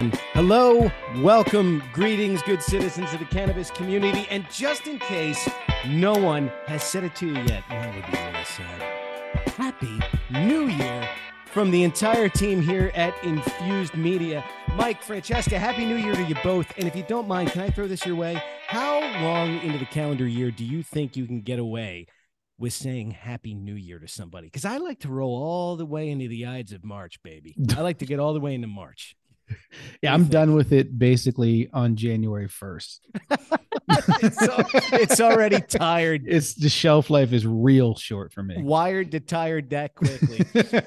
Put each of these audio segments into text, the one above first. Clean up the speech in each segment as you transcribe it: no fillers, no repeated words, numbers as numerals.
gentlemen, hello, welcome, greetings, good citizens of the cannabis community. And just in case no one has said it to you yet, that would be really sad. Happy New Year from the entire team here at Infused Media. Mike, Francesca, Happy New Year to you both. And if you don't mind, can I throw this your way? How long into the calendar year do you think you can get away with saying Happy New Year to somebody? Because I like to roll all the way into the Ides of March, baby. I like to get all the way into March. Yeah, I'm done with it basically on January 1st. It's already tired. It's the shelf life is real short for me. Wired to tired that quickly.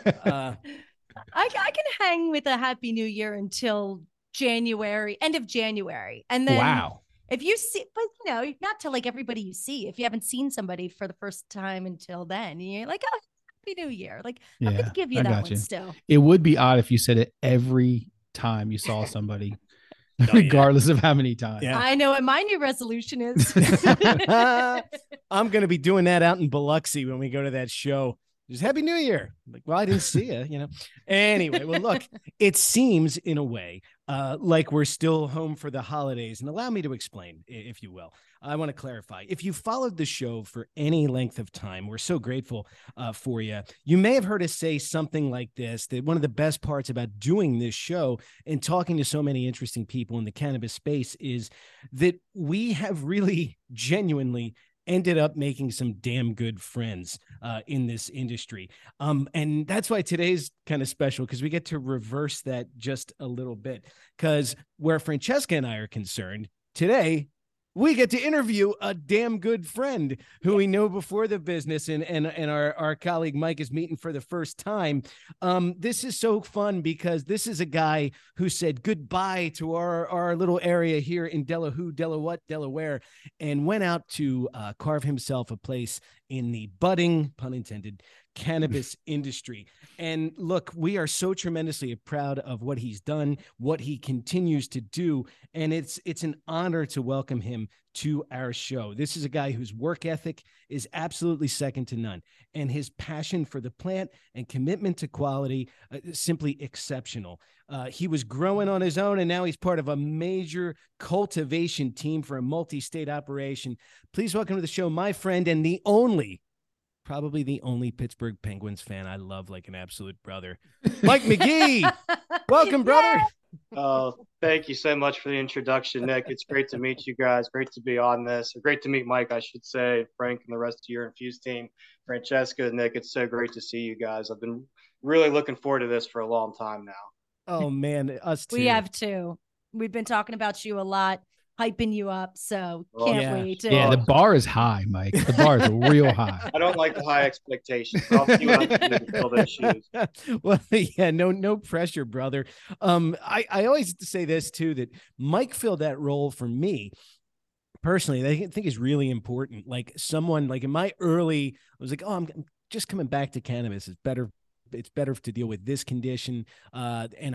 I can hang with a Happy New Year until January, end of January. And then wow. If you see, but you know, not to like everybody you see. If you haven't seen somebody for the first time until then, you're like, oh, Happy New Year. Like, I'm going to give you that one still. It would be odd if you said it every time you saw somebody, regardless of how many times. Yeah. I know what my new resolution is. I'm going to be doing that out in Biloxi when we go to that show. Just Happy New Year. Like, well, I didn't see you, Anyway, well, look, it seems in a way like we're still home for the holidays. And allow me to explain, if you will. I want to clarify. If you followed the show for any length of time, we're so grateful for you. You may have heard us say something like this, that one of the best parts about doing this show and talking to so many interesting people in the cannabis space is that we have really genuinely ended up making some damn good friends in this industry. And that's why today's kind of special, because we get to reverse that just a little bit. Because where Francesca and I are concerned, today we get to interview a damn good friend who we know before the business, and our colleague Mike is meeting for the first time. This is so fun because this is a guy who said goodbye to our little area here in Delaware, and went out to carve himself a place in the budding, pun intended, cannabis industry. And look, we are so tremendously proud of what he's done, what he continues to do, and it's an honor to welcome him to our show. This is a guy whose work ethic is absolutely second to none, and his passion for the plant and commitment to quality is simply exceptional. He was growing on his own, and now he's part of a major cultivation team for a multi-state operation. Please welcome to the show my friend and probably the only Pittsburgh Penguins fan I love like an absolute brother, Mike McGee. Welcome, brother. Oh, thank you so much for the introduction, Nick. It's great to meet you guys. Great to be on this. Great to meet Mike, I should say, Frank, and the rest of your Infused team. Francesca, Nick, it's so great to see you guys. I've been really looking forward to this for a long time now. Oh, man, us too. We have too. We've been talking about you a lot, hyping you up, so can't wait. Yeah, the bar is high, Mike. The bar is real high. I don't like the high expectations. I'll see what I can do to fill those shoes. Well, yeah, no pressure, brother. I always say this too, that Mike filled that role for me personally. I think is really important. Like someone like in my early, I was like, oh, I'm just coming back to cannabis. It's better to deal with this condition. And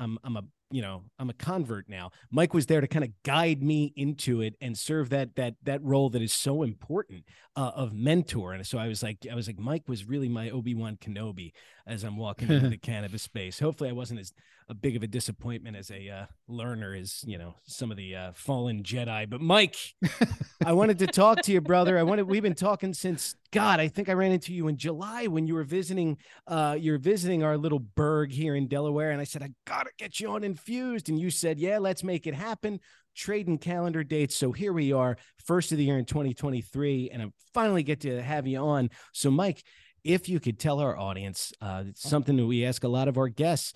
I'm a convert now. Mike was there to kind of guide me into it and serve that role that is so important of mentor. And so I was like, Mike was really my Obi-Wan Kenobi as I'm walking into the cannabis space. Hopefully I wasn't as big of a disappointment as a learner as, some of the fallen Jedi. But Mike, I wanted to talk to you, brother. We've been talking since, God, I think I ran into you in July when you were visiting our little burg here in Delaware. And I said, I got to get you on Infused. And you said, yeah, let's make it happen. Trading calendar dates. So here we are, first of the year in 2023. And I finally get to have you on. So Mike, if you could tell our audience, it's something that we ask a lot of our guests.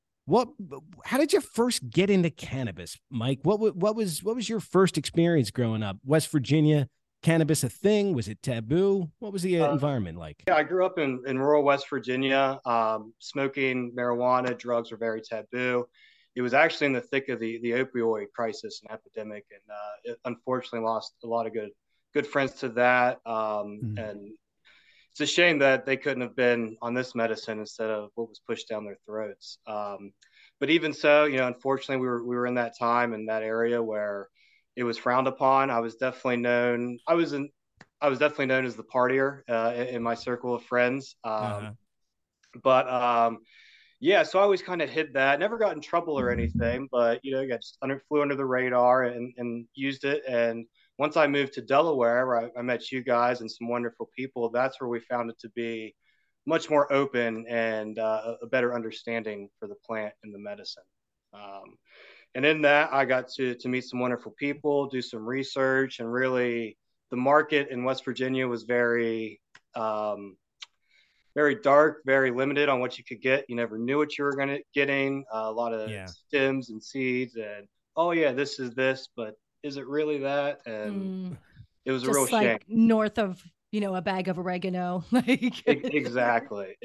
How did you first get into cannabis, Mike? What was your first experience growing up? West Virginia, cannabis a thing? Was it taboo? What was the environment like? Yeah, I grew up in rural West Virginia. Smoking marijuana, drugs were very taboo. It was actually in the thick of the opioid crisis and epidemic, and it unfortunately lost a lot of good friends to that. And it's a shame that they couldn't have been on this medicine instead of what was pushed down their throats. But even so, unfortunately, we were in that time in that area where it was frowned upon. I was definitely known. I was definitely known as the partier in my circle of friends. But Yeah, so I always kind of hid that. Never got in trouble or anything, but got just flew under the radar and used it. And once I moved to Delaware, where I met you guys and some wonderful people, that's where we found it to be much more open and a better understanding for the plant and the medicine. And in that, I got to meet some wonderful people, do some research, and really the market in West Virginia was very very dark, very limited on what you could get. You never knew what you were getting. A lot of stems and seeds, and oh yeah, this is this, but is it really that? And it was just a real shame. North of a bag of oregano, like exactly.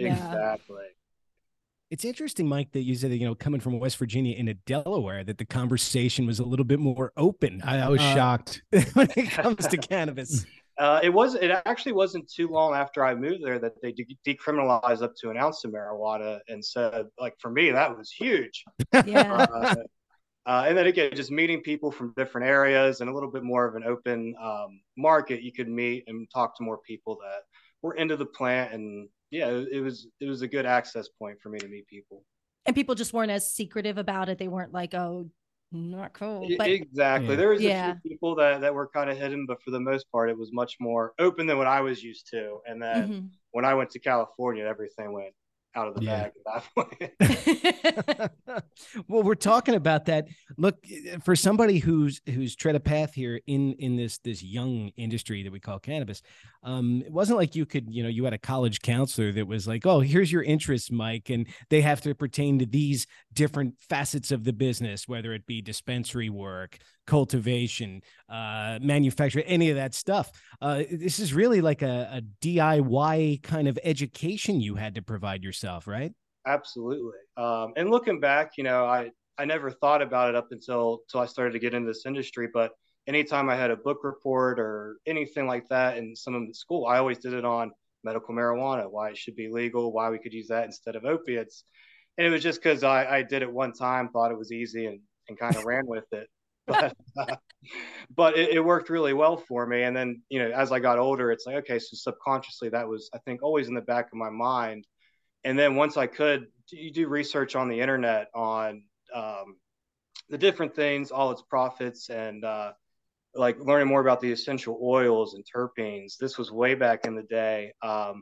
It's interesting, Mike, that you said that, coming from West Virginia into Delaware, that the conversation was a little bit more open. I was shocked when it comes to cannabis. It actually wasn't too long after I moved there that they decriminalized up to an ounce of marijuana, and so like for me that was huge. Yeah. And then again, just meeting people from different areas and a little bit more of an open market, you could meet and talk to more people that were into the plant, and yeah, it was a good access point for me to meet people. And people just weren't as secretive about it. They weren't like, oh, not cool. But exactly. There was a few people that were kind of hidden, but for the most part, it was much more open than what I was used to. And then when I went to California, everything went out of the bag at that point. Well, we're talking about that. Look, for somebody who's tread a path here in this young industry that we call cannabis, it wasn't like you could, you had a college counselor that was like, oh, here's your interests, Mike, and they have to pertain to these different facets of the business, whether it be dispensary work, cultivation, manufacture, any of that stuff. This is really like a DIY kind of education you had to provide yourself, right? Absolutely. And looking back, I never thought about it up until I started to get into this industry. But anytime I had a book report or anything like that in some of the school, I always did it on medical marijuana, why it should be legal, why we could use that instead of opiates. And it was just because I did it one time, thought it was easy and kind of ran with it. But it worked really well for me. And then, as I got older, it's like, okay, so subconsciously that was, I think, always in the back of my mind. And then once I could, you do research on the internet on the different things, all its profits, and like learning more about the essential oils and terpenes. This was way back in the day.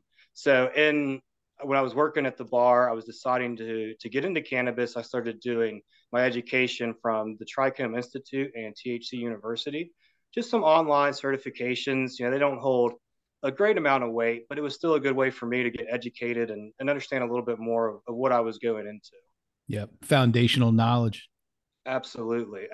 When I was working at the bar, I was deciding to get into cannabis. I started doing my education from the Trichome Institute and THC University, just some online certifications. They don't hold a great amount of weight, but it was still a good way for me to get educated and understand a little bit more of what I was going into. Yep. Foundational knowledge. Absolutely.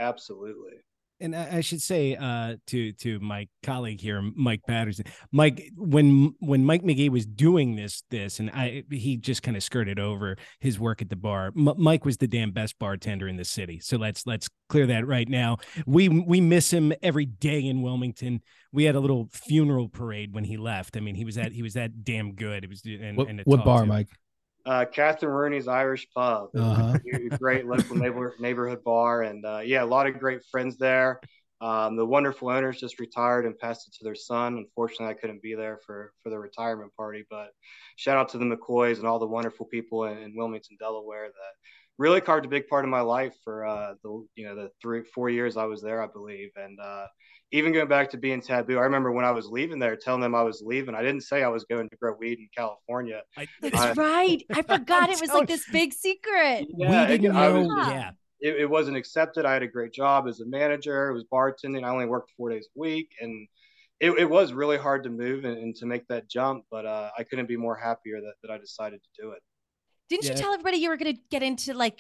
And I should say to my colleague here, Mike Patterson, Mike, when Mike McGee was doing this, and he just kind of skirted over his work at the bar. Mike was the damn best bartender in the city. So let's clear that right now. We miss him every day in Wilmington. We had a little funeral parade when he left. I mean, he was that damn good. It was what bar, Mike? Catherine Rooney's Irish Pub. A great local neighborhood bar, and a lot of great friends there. The wonderful owners just retired and passed it to their son. Unfortunately, I couldn't be there for the retirement party, but shout out to the McCoys and all the wonderful people in Wilmington, Delaware that really carved a big part of my life for the 3-4 years I was there, I believe. And even going back to being taboo, I remember when I was leaving there, telling them I was leaving. I didn't say I was going to grow weed in California. That's right. I forgot it was like this big secret. Yeah, we didn't know. It wasn't accepted. I had a great job as a manager. It was bartending. I only worked 4 days a week, and it was really hard to move and to make that jump. But I couldn't be more happier that I decided to do it. Didn't you tell everybody you were going to get into like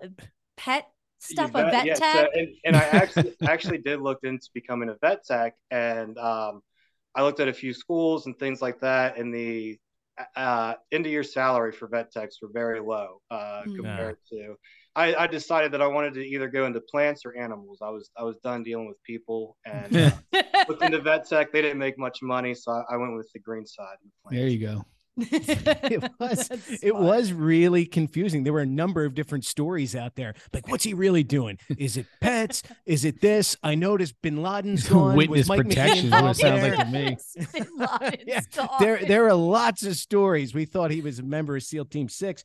pet stuff, a vet tech? So, and I actually did look into becoming a vet tech, and I looked at a few schools and things like that, and the end of year salary for vet techs were very low compared to. I decided that I wanted to either go into plants or animals. I was done dealing with people, and looked into vet tech. They didn't make much money, so I went with the green side. There you go. It was really confusing. There were a number of different stories out there. Like, what's he really doing? Is it pets? Is it this? I noticed Bin Laden's gone. Witness protection is what it sounds like to me. Bin Laden's Yeah, gone. there are lots of stories. We thought he was a member of SEAL Team 6.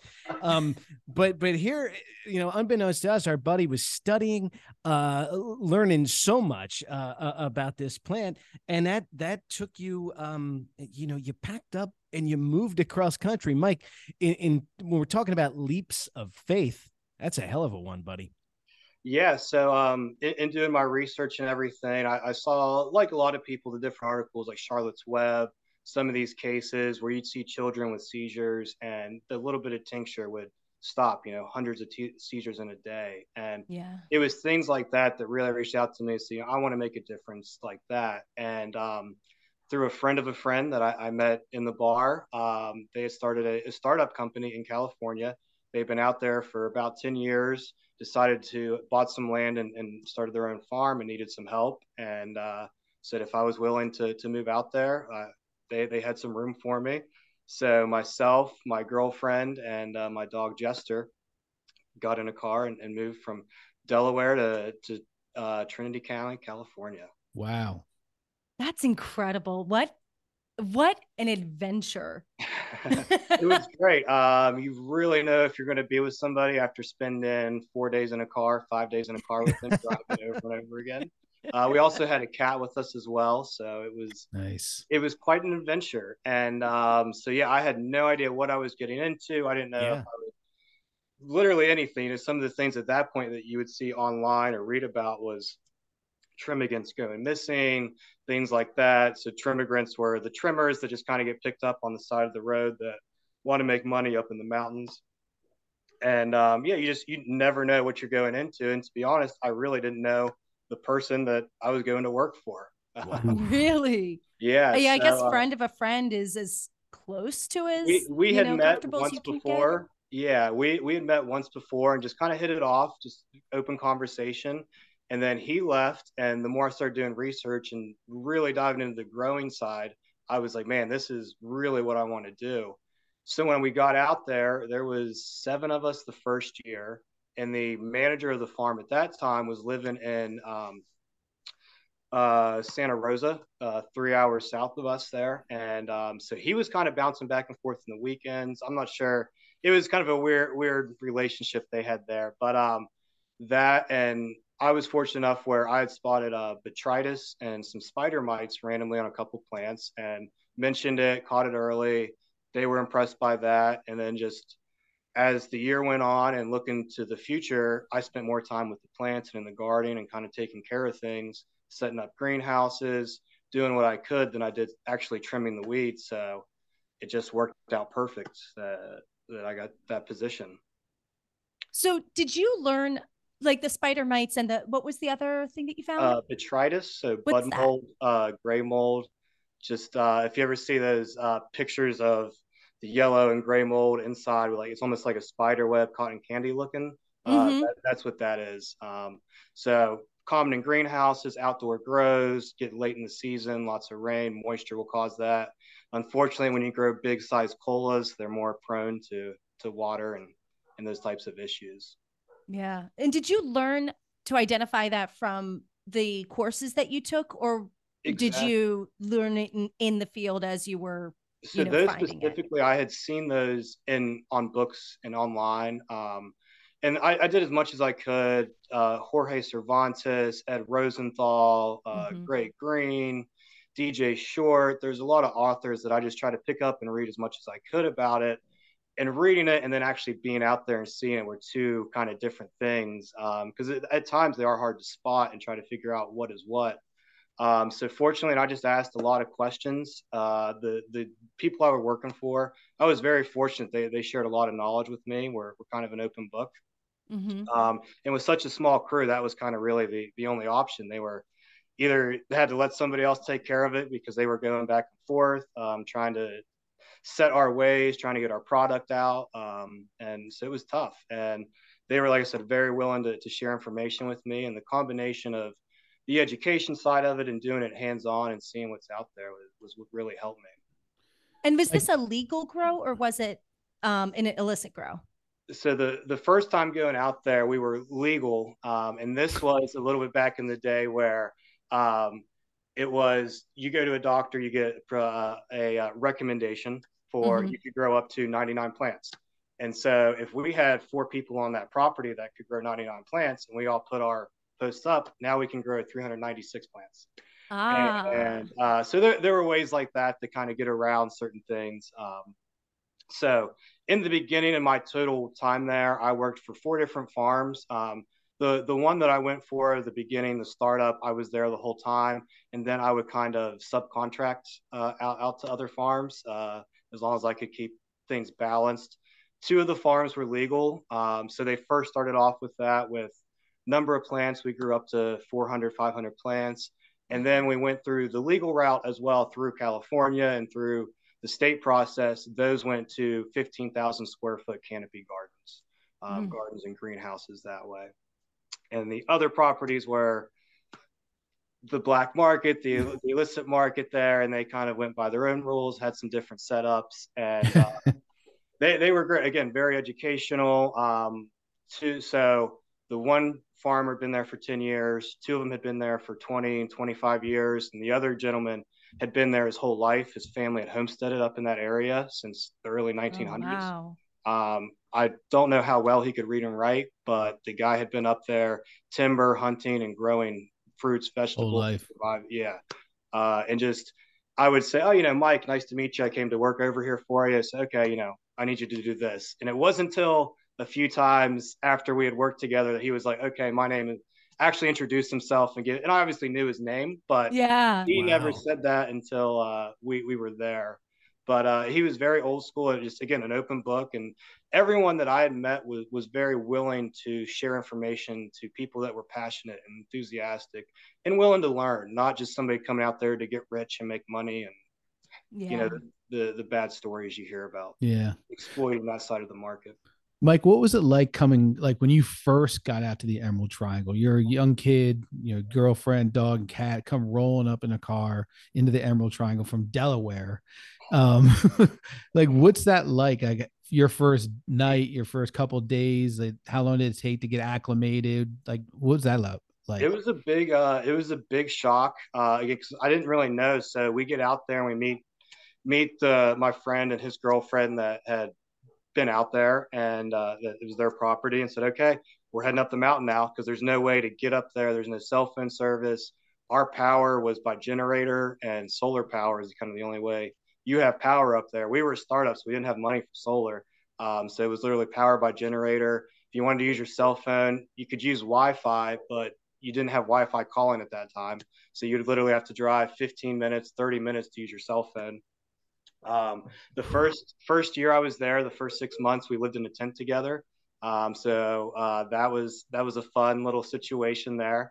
But here, unbeknownst to us, our buddy was studying, learning so much about this plant, and that took you, you packed up and you moved across country. Mike, when we're talking about leaps of faith, that's a hell of a one, buddy. Yeah. So in doing my research and everything, I saw, like a lot of people, the different articles like Charlotte's Web, some of these cases where you'd see children with seizures and the little bit of tincture would stop, hundreds of seizures in a day. And it was things like that that really reached out to me. So, I want to make a difference like that. And through a friend of a friend that I met in the bar, they had started a startup company in California. They've been out there for about 10 years, decided to bought some land and started their own farm and needed some help. And said if I was willing to move out there, they had some room for me. So myself, my girlfriend, and my dog Jester got in a car and moved from Delaware to Trinity County, California. Wow. That's incredible. What an adventure. It was great. You really know if you're going to be with somebody after spending 4 days in a car, 5 days in a car with them, driving over and over again. We also had a cat with us as well. So it was nice. It was quite an adventure. And so, yeah, I had no idea what I was getting into. I didn't know if I would, literally anything. Some of the things at that point that you would see online or read about was trimmigants going missing, things like that. So trimmigants were the trimmers that just kind of get picked up on the side of the road that want to make money up in the mountains. And you never know what you're going into. And to be honest, I really didn't know the person that I was going to work for. Wow. Really? Yeah. Yeah. I guess friend of a friend is as close to as we had met once before. Yeah, we had met once before and just kind of hit it off, just open conversation. And then he left. And the more I started doing research and really diving into the growing side, I was like, man, this is really what I want to do. So when we got out there, there was 7 of us the first year. And the manager of the farm at that time was living in Santa Rosa, 3 hours south of us there. And so he was kind of bouncing back and forth in the weekends. I'm not sure. It was kind of a weird relationship they had there. But that, and I was fortunate enough where I had spotted botrytis and some spider mites randomly on a couple plants and mentioned it, caught it early. They were impressed by that. And then just as the year went on and looking to the future, I spent more time with the plants and in the garden and kind of taking care of things, setting up greenhouses, doing what I could than I did actually trimming the weeds. So it just worked out perfect that I got that position. So did you learn like the spider mites and what was the other thing that you found? Botrytis, so bud mold, gray mold. Just if you ever see those pictures of the yellow and gray mold inside, like it's almost like a spider web, cotton candy looking. That's what that is. So common in greenhouses, outdoor grows, get late in the season, lots of rain, moisture will cause that. Unfortunately, when you grow big size colas, they're more prone to water and those types of issues. Yeah. And did you learn to identify that from the courses that you took, or did you learn it in the field as you were? So those specifically, I had seen those on books and online. And I did as much as I could. Jorge Cervantes, Ed Rosenthal, Greg Green, DJ Short. There's a lot of authors that I just try to pick up and read as much as I could about it. And reading it and then actually being out there and seeing it were two kind of different things. Because at times they are hard to spot and try to figure out what is what. So fortunately, I just asked a lot of questions. The people I were working for, I was very fortunate. They shared a lot of knowledge with me. We're kind of an open book. And with such a small crew, that was kind of really the only option. They were either they had to let somebody else take care of it because they were going back and forth, trying to set our ways, trying to get our product out. And so it was tough. And they were, like I said, very willing to share information with me. And the combination of the education side of it and doing it hands-on and seeing what's out there was what really helped me. And was this a legal grow or was it an illicit grow? So the first time going out there, we were legal, and this was a little bit back in the day where it was you go to a doctor, you get a recommendation for you could grow up to 99 plants. And so if we had 4 people on that property that could grow 99 plants, and we all put our posts up, now we can grow 396 plants. And so there were ways like that to kind of get around certain things. So in the beginning of my total time there, I worked for 4 different farms. The one that I went for at the beginning, the startup, I was there the whole time, and then I would kind of subcontract out to other farms as long as I could keep things balanced. 2 of the farms were legal, so they first started off with that with number of plants. We grew up to 400, 500 plants, and then we went through the legal route as well through California and through the state process. Those went to 15,000 square foot canopy gardens, gardens and greenhouses that way. And the other properties were the black market, the illicit market there, and they kind of went by their own rules, had some different setups, and they were great. Again, very educational. So the one farmer had been there for 10 years, 2 of them had been there for 20 and 25 years, and the other gentleman had been there his whole life. His family had homesteaded up in that area since the early 1900s. Oh, wow. I don't know how well he could read and write, but the guy had been up there timber, hunting, and growing fruits, vegetables. Whole life. Yeah. And just, I would say, oh, Mike, nice to meet you. I came to work over here for you. So, okay, I need you to do this. And it wasn't until a few times after we had worked together that he was like, okay, my name is, actually introduced himself and I obviously knew his name, but he never said that until we were there. But he was very old school and just, again, an open book. And everyone that I had met was very willing to share information to people that were passionate and enthusiastic and willing to learn, not just somebody coming out there to get rich and make money and, the bad stories you hear about. Yeah. Exploiting that side of the market. Mike, what was it like when you first got out to the Emerald Triangle? You're a young kid, girlfriend, dog, and cat come rolling up in a car into the Emerald Triangle from Delaware. What's that like? Your first night, your first couple of days, how long did it take to get acclimated? What was that like? It was a big shock. I didn't really know. So we get out there and we meet my friend and his girlfriend that had been out there, and it was their property, and said, okay, we're heading up the mountain now because there's no way to get up there. There's no cell phone service. Our power was by generator, and solar power is kind of the only way you have power up there. We were startups. We didn't have money for solar. So it was literally power by generator. If you wanted to use your cell phone, you could use Wi-Fi, but you didn't have Wi-Fi calling at that time. So you'd literally have to drive 15 minutes, 30 minutes to use your cell phone. The first year I was there, the first 6 months, we lived in a tent together. So that was a fun little situation there.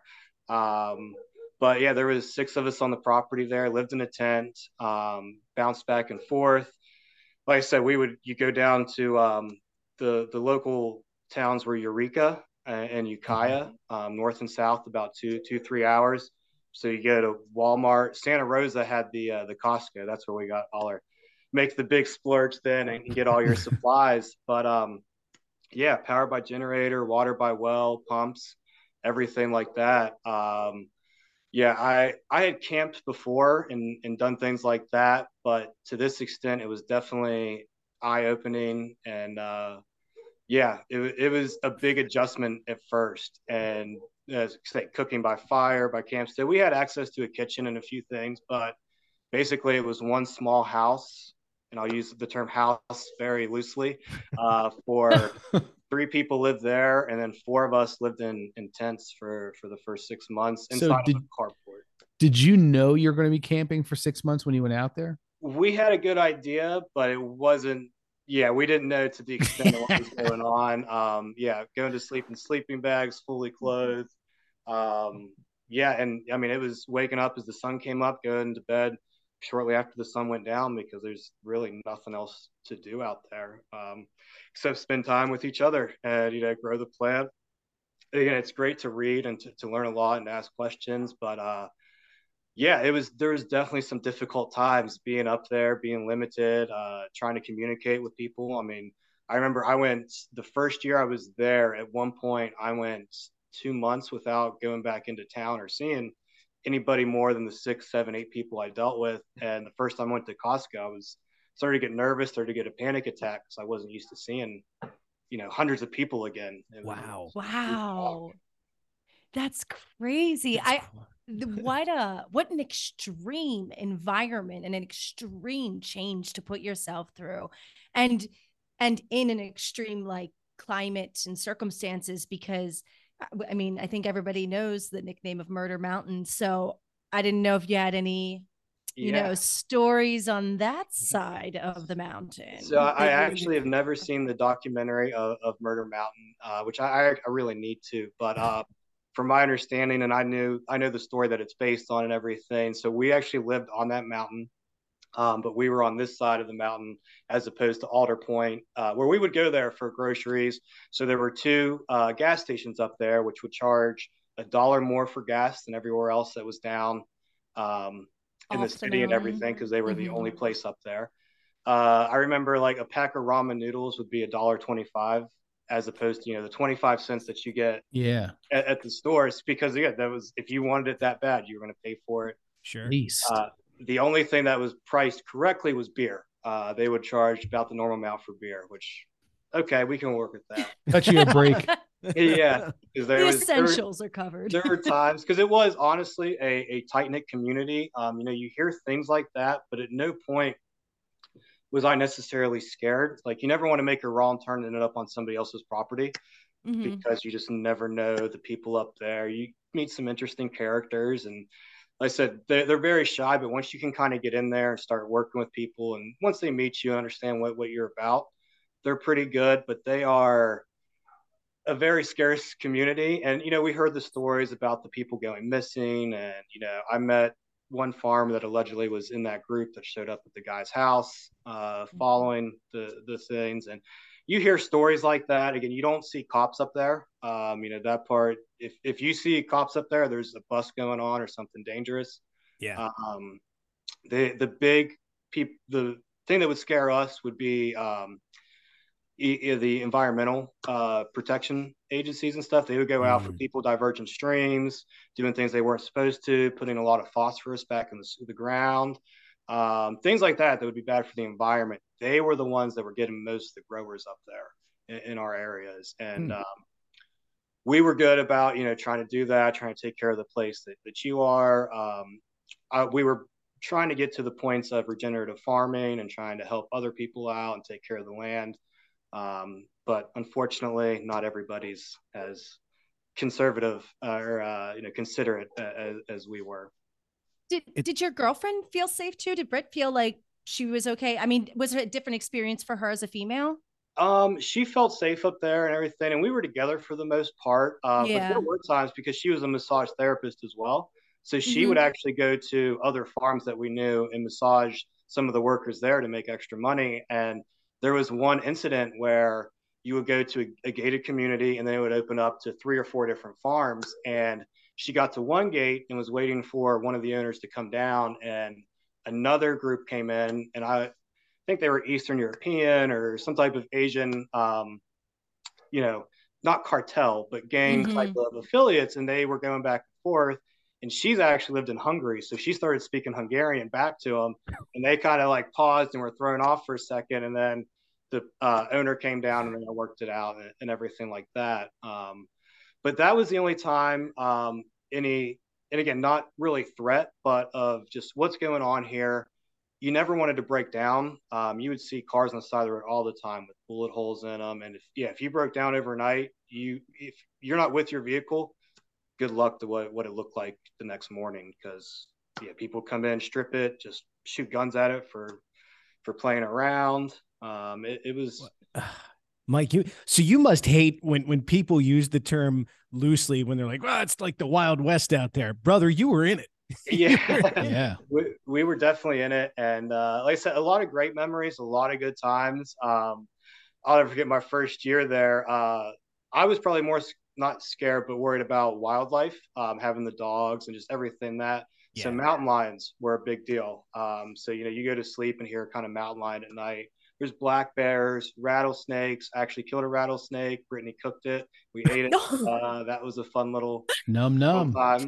But yeah, there was 6 of us on the property there, lived in a tent, bounced back and forth. Like I said, you go down to the local towns were Eureka and Ukiah, north and south, about 3 hours. So you go to Walmart. Santa Rosa had the Costco. That's where we got all our make the big splurge then and get all your supplies. But yeah, power by generator, water by well, pumps, everything like that. Yeah, I had camped before and done things like that, but to this extent, it was definitely eye-opening. And yeah, it was a big adjustment at first. And as I say, cooking by fire, by campsite, we had access to a kitchen and a few things, but basically it was one small house, and I'll use the term house very loosely, for 3 people lived there, and then 4 of us lived in tents for the first 6 months inside of a carport. Did you know you're going to be camping for 6 months when you went out there? We had a good idea, but it wasn't. Yeah, we didn't know to the extent of what was going on. Yeah, going to sleep in sleeping bags, fully clothed. Yeah, and I mean, it was waking up as the sun came up, going to bed shortly after the sun went down, because there's really nothing else to do out there except spend time with each other and grow the plant. Again, it's great to read and to learn a lot and ask questions, but Yeah, there was definitely some difficult times being up there, being limited, trying to communicate with people. I mean, I remember I went the first year I was there. At one point, I went 2 months without going back into town or seeing anybody more than the 6, 7, 8 people I dealt with. And the first time I went to Costco, I was started to get nervous, started to get a panic attack because I wasn't used to seeing, hundreds of people again. Wow. Wow. That's crazy. That's cool. What an extreme environment and an extreme change to put yourself through. And in an extreme like climate and circumstances, because I mean, I think everybody knows the nickname of Murder Mountain. So I didn't know if you had any, stories on that side of the mountain. So I actually have never seen the documentary of Murder Mountain, which I really need to. But from my understanding, and I know the story that it's based on and everything. So we actually lived on that mountain, but we were on this side of the mountain as opposed to Alder Point, where we would go there for groceries. So there were two gas stations up there, which would charge $1 more for gas than everywhere else that was down in the city and everything, because they were the only place up there. I remember like a pack of ramen noodles would be $1.25 as opposed to the 25 cents that you get at the stores, because that was, if you wanted it that bad, you were going to pay for it. Sure. The only thing that was priced correctly was beer. They would charge about the normal amount for beer, which okay, we can work with that. Cut you a break. Yeah, the essentials are covered. There were times, because it was honestly a tight knit community. You hear things like that, but at no point was I necessarily scared. Like, you never want to make a wrong turn and end up on somebody else's property, because you just never know the people up there. You meet some interesting characters, and like I said, they're very shy, but once you can kind of get in there and start working with people, and once they meet you, understand what you're about, they're pretty good. But they are a very scarce community. And, we heard the stories about the people going missing. And, I met one farm that allegedly was in that group that showed up at the guy's house following the things. And you hear stories like that. Again, you don't see cops up there. That part, if you see cops up there, there's a bust going on or something dangerous. Yeah. The thing that would scare us would be the environmental protection agencies and stuff. They would go out for people diverging streams, doing things they weren't supposed to, putting a lot of phosphorus back in the ground, things like that would be bad for the environment. They were the ones that were getting most of the growers up there in our areas. And we were good about, trying to do that, trying to take care of the place that you are. We were trying to get to the points of regenerative farming and trying to help other people out and take care of the land. But unfortunately, not everybody's as conservative or considerate as we were. Did your girlfriend feel safe too? Did Britt feel like she was okay? I mean, was it a different experience for her as a female? She felt safe up there and everything, and we were together for the most part. But there were times, because she was a massage therapist as well, so she would actually go to other farms that we knew and massage some of the workers there to make extra money. And there was one incident where you would go to a gated community, and then it would open up to 3 or 4 different farms. And she got to one gate and was waiting for one of the owners to come down, and another group came in, and I think they were Eastern European or some type of Asian, not cartel, but gang type of affiliates. And they were going back and forth. And she's actually lived in Hungary. So she started speaking Hungarian back to them, and they kind of like paused and were thrown off for a second. And then the owner came down and then worked it out and everything like that. But that was the only time and again, not really threat, but of just what's going on here. You never wanted to break down. You would see cars on the side of the road all the time with bullet holes in them. And if you broke down overnight, if you're not with your vehicle, good luck to what it looked like the next morning, because people come in, strip it, just shoot guns at it for playing around. It was Mike, you must hate when people use the term loosely, when they're like, well, it's like the Wild West out there. Brother, you were in it. Yeah. We were definitely in it. And like I said, a lot of great memories, a lot of good times. I'll never forget my first year there. I was probably more not scared, but worried about wildlife, having the dogs and just everything that So Yeah. mountain lions were a big deal. So, you go to sleep and hear kind of mountain lion at night. There's black bears, rattlesnakes. I actually killed a rattlesnake. Brittany cooked it. We ate it. That was a fun little Num num. time.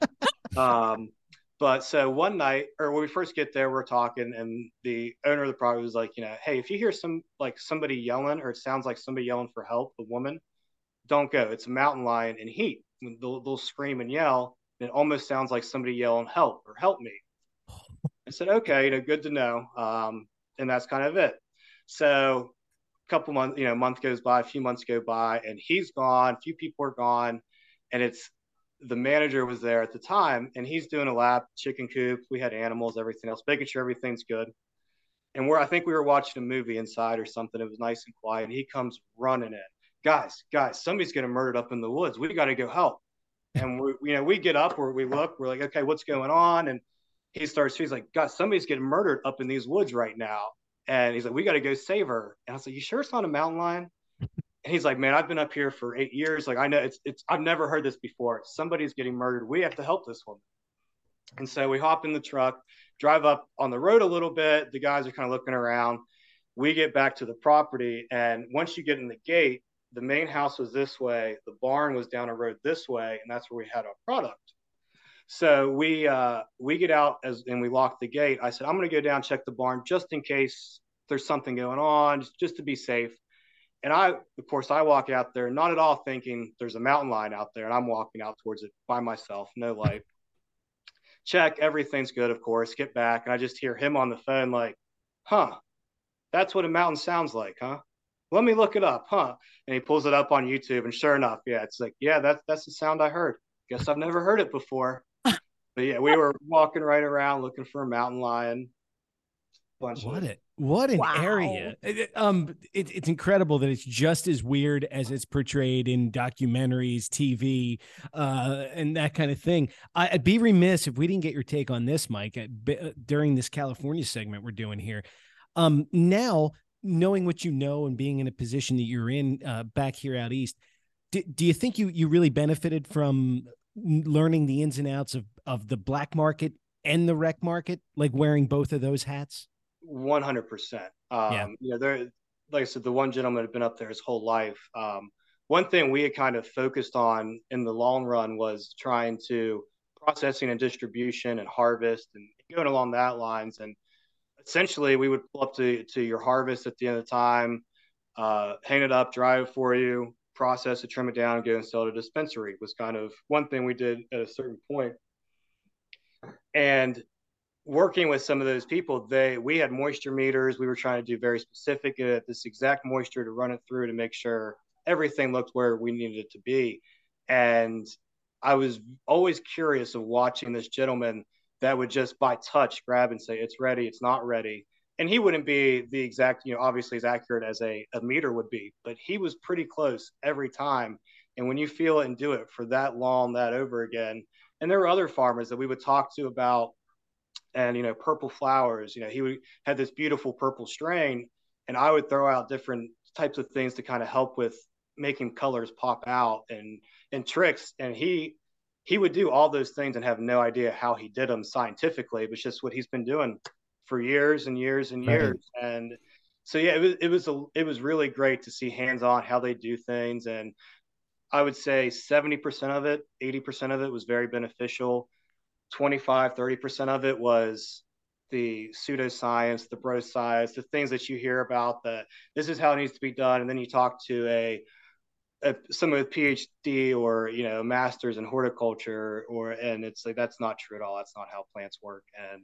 But so one night, or when we first get there, we're talking, and the owner of the property was like, hey, if you hear somebody yelling, or it sounds like somebody yelling for help, a woman, don't go. It's a mountain lion in heat. They'll scream and yell. And it almost sounds like somebody yelling help or help me. I said, okay, good to know. And that's kind of it. So a couple months, month goes by, a few months go by, and he's gone. A few people are gone, and it's the manager was there at the time, and he's doing a lap, chicken coop. We had animals, everything else, making sure everything's good. And I think we were watching a movie inside or something. It was nice and quiet. And he comes running in. Guys, somebody's getting murdered up in the woods. We got to go help. And we get up, or we look, we're like, okay, what's going on? And he's like, guys, somebody's getting murdered up in these woods right now. And he's like, we got to go save her. And I was like, you sure it's not a mountain lion? And he's like, man, I've been up here for 8 years. Like, I know I've never heard this before. Somebody's getting murdered. We have to help this woman. And so we hop in the truck, drive up on the road a little bit. The guys are kind of looking around. We get back to the property. And once you get in the gate, the main house was this way. The barn was down a road this way. And that's where we had our product. So we get out and we lock the gate. I said, I'm going to go down, check the barn just in case there's something going on, just to be safe. And of course, I walk out there, not at all thinking there's a mountain lion out there. And I'm walking out towards it by myself, no light. Check, everything's good, of course. Get back. And I just hear him on the phone like, that's what a mountain sounds like, huh? Let me look it up, huh? And he pulls it up on YouTube. And sure enough, yeah, it's like, yeah, that's the sound I heard. Guess I've never heard it before. But yeah, we were walking right around looking for a mountain lion. What an area. It's incredible that it's just as weird as it's portrayed in documentaries, TV, and that kind of thing. I'd be remiss if we didn't get your take on this, Mike, during this California segment we're doing here. Now, knowing what you know and being in a position that you're in back here out east, do you think you really benefited from learning the ins and outs of the black market and the rec market, like wearing both of those hats? 100%. There, like I said, the one gentleman had been up there his whole life. One thing we had kind of focused on in the long run was trying to processing and distribution and harvest and going along that lines. And essentially, we would pull up to your harvest at the end of the time, hang it up, dry it for you, process it, trim it down, go and sell it at a dispensary. Was kind of one thing we did at a certain point. And working with some of those people, we had moisture meters. We were trying to do very specific at this exact moisture to run it through to make sure everything looked where we needed it to be. And I was always curious of watching this gentleman that would just by touch grab and say, it's ready, it's not ready. And he wouldn't be the exact, obviously as accurate as a meter would be, but he was pretty close every time. And when you feel it and do it for that long, that over again, and there were other farmers that we would talk to about, and purple flowers, he had this beautiful purple strain, and I would throw out different types of things to kind of help with making colors pop out and tricks, and he would do all those things and have no idea how he did them scientifically, but it's just what he's been doing for years and years and years. Right. And so yeah, it was really great to see hands-on how they do things. And I would say 70% of it, 80% of it was very beneficial. 25-30% of it was the pseudoscience, the bro science, the things that you hear about, that this is how it needs to be done. And then you talk to someone with PhD or masters in horticulture, and it's like, that's not true at all. That's not how plants work.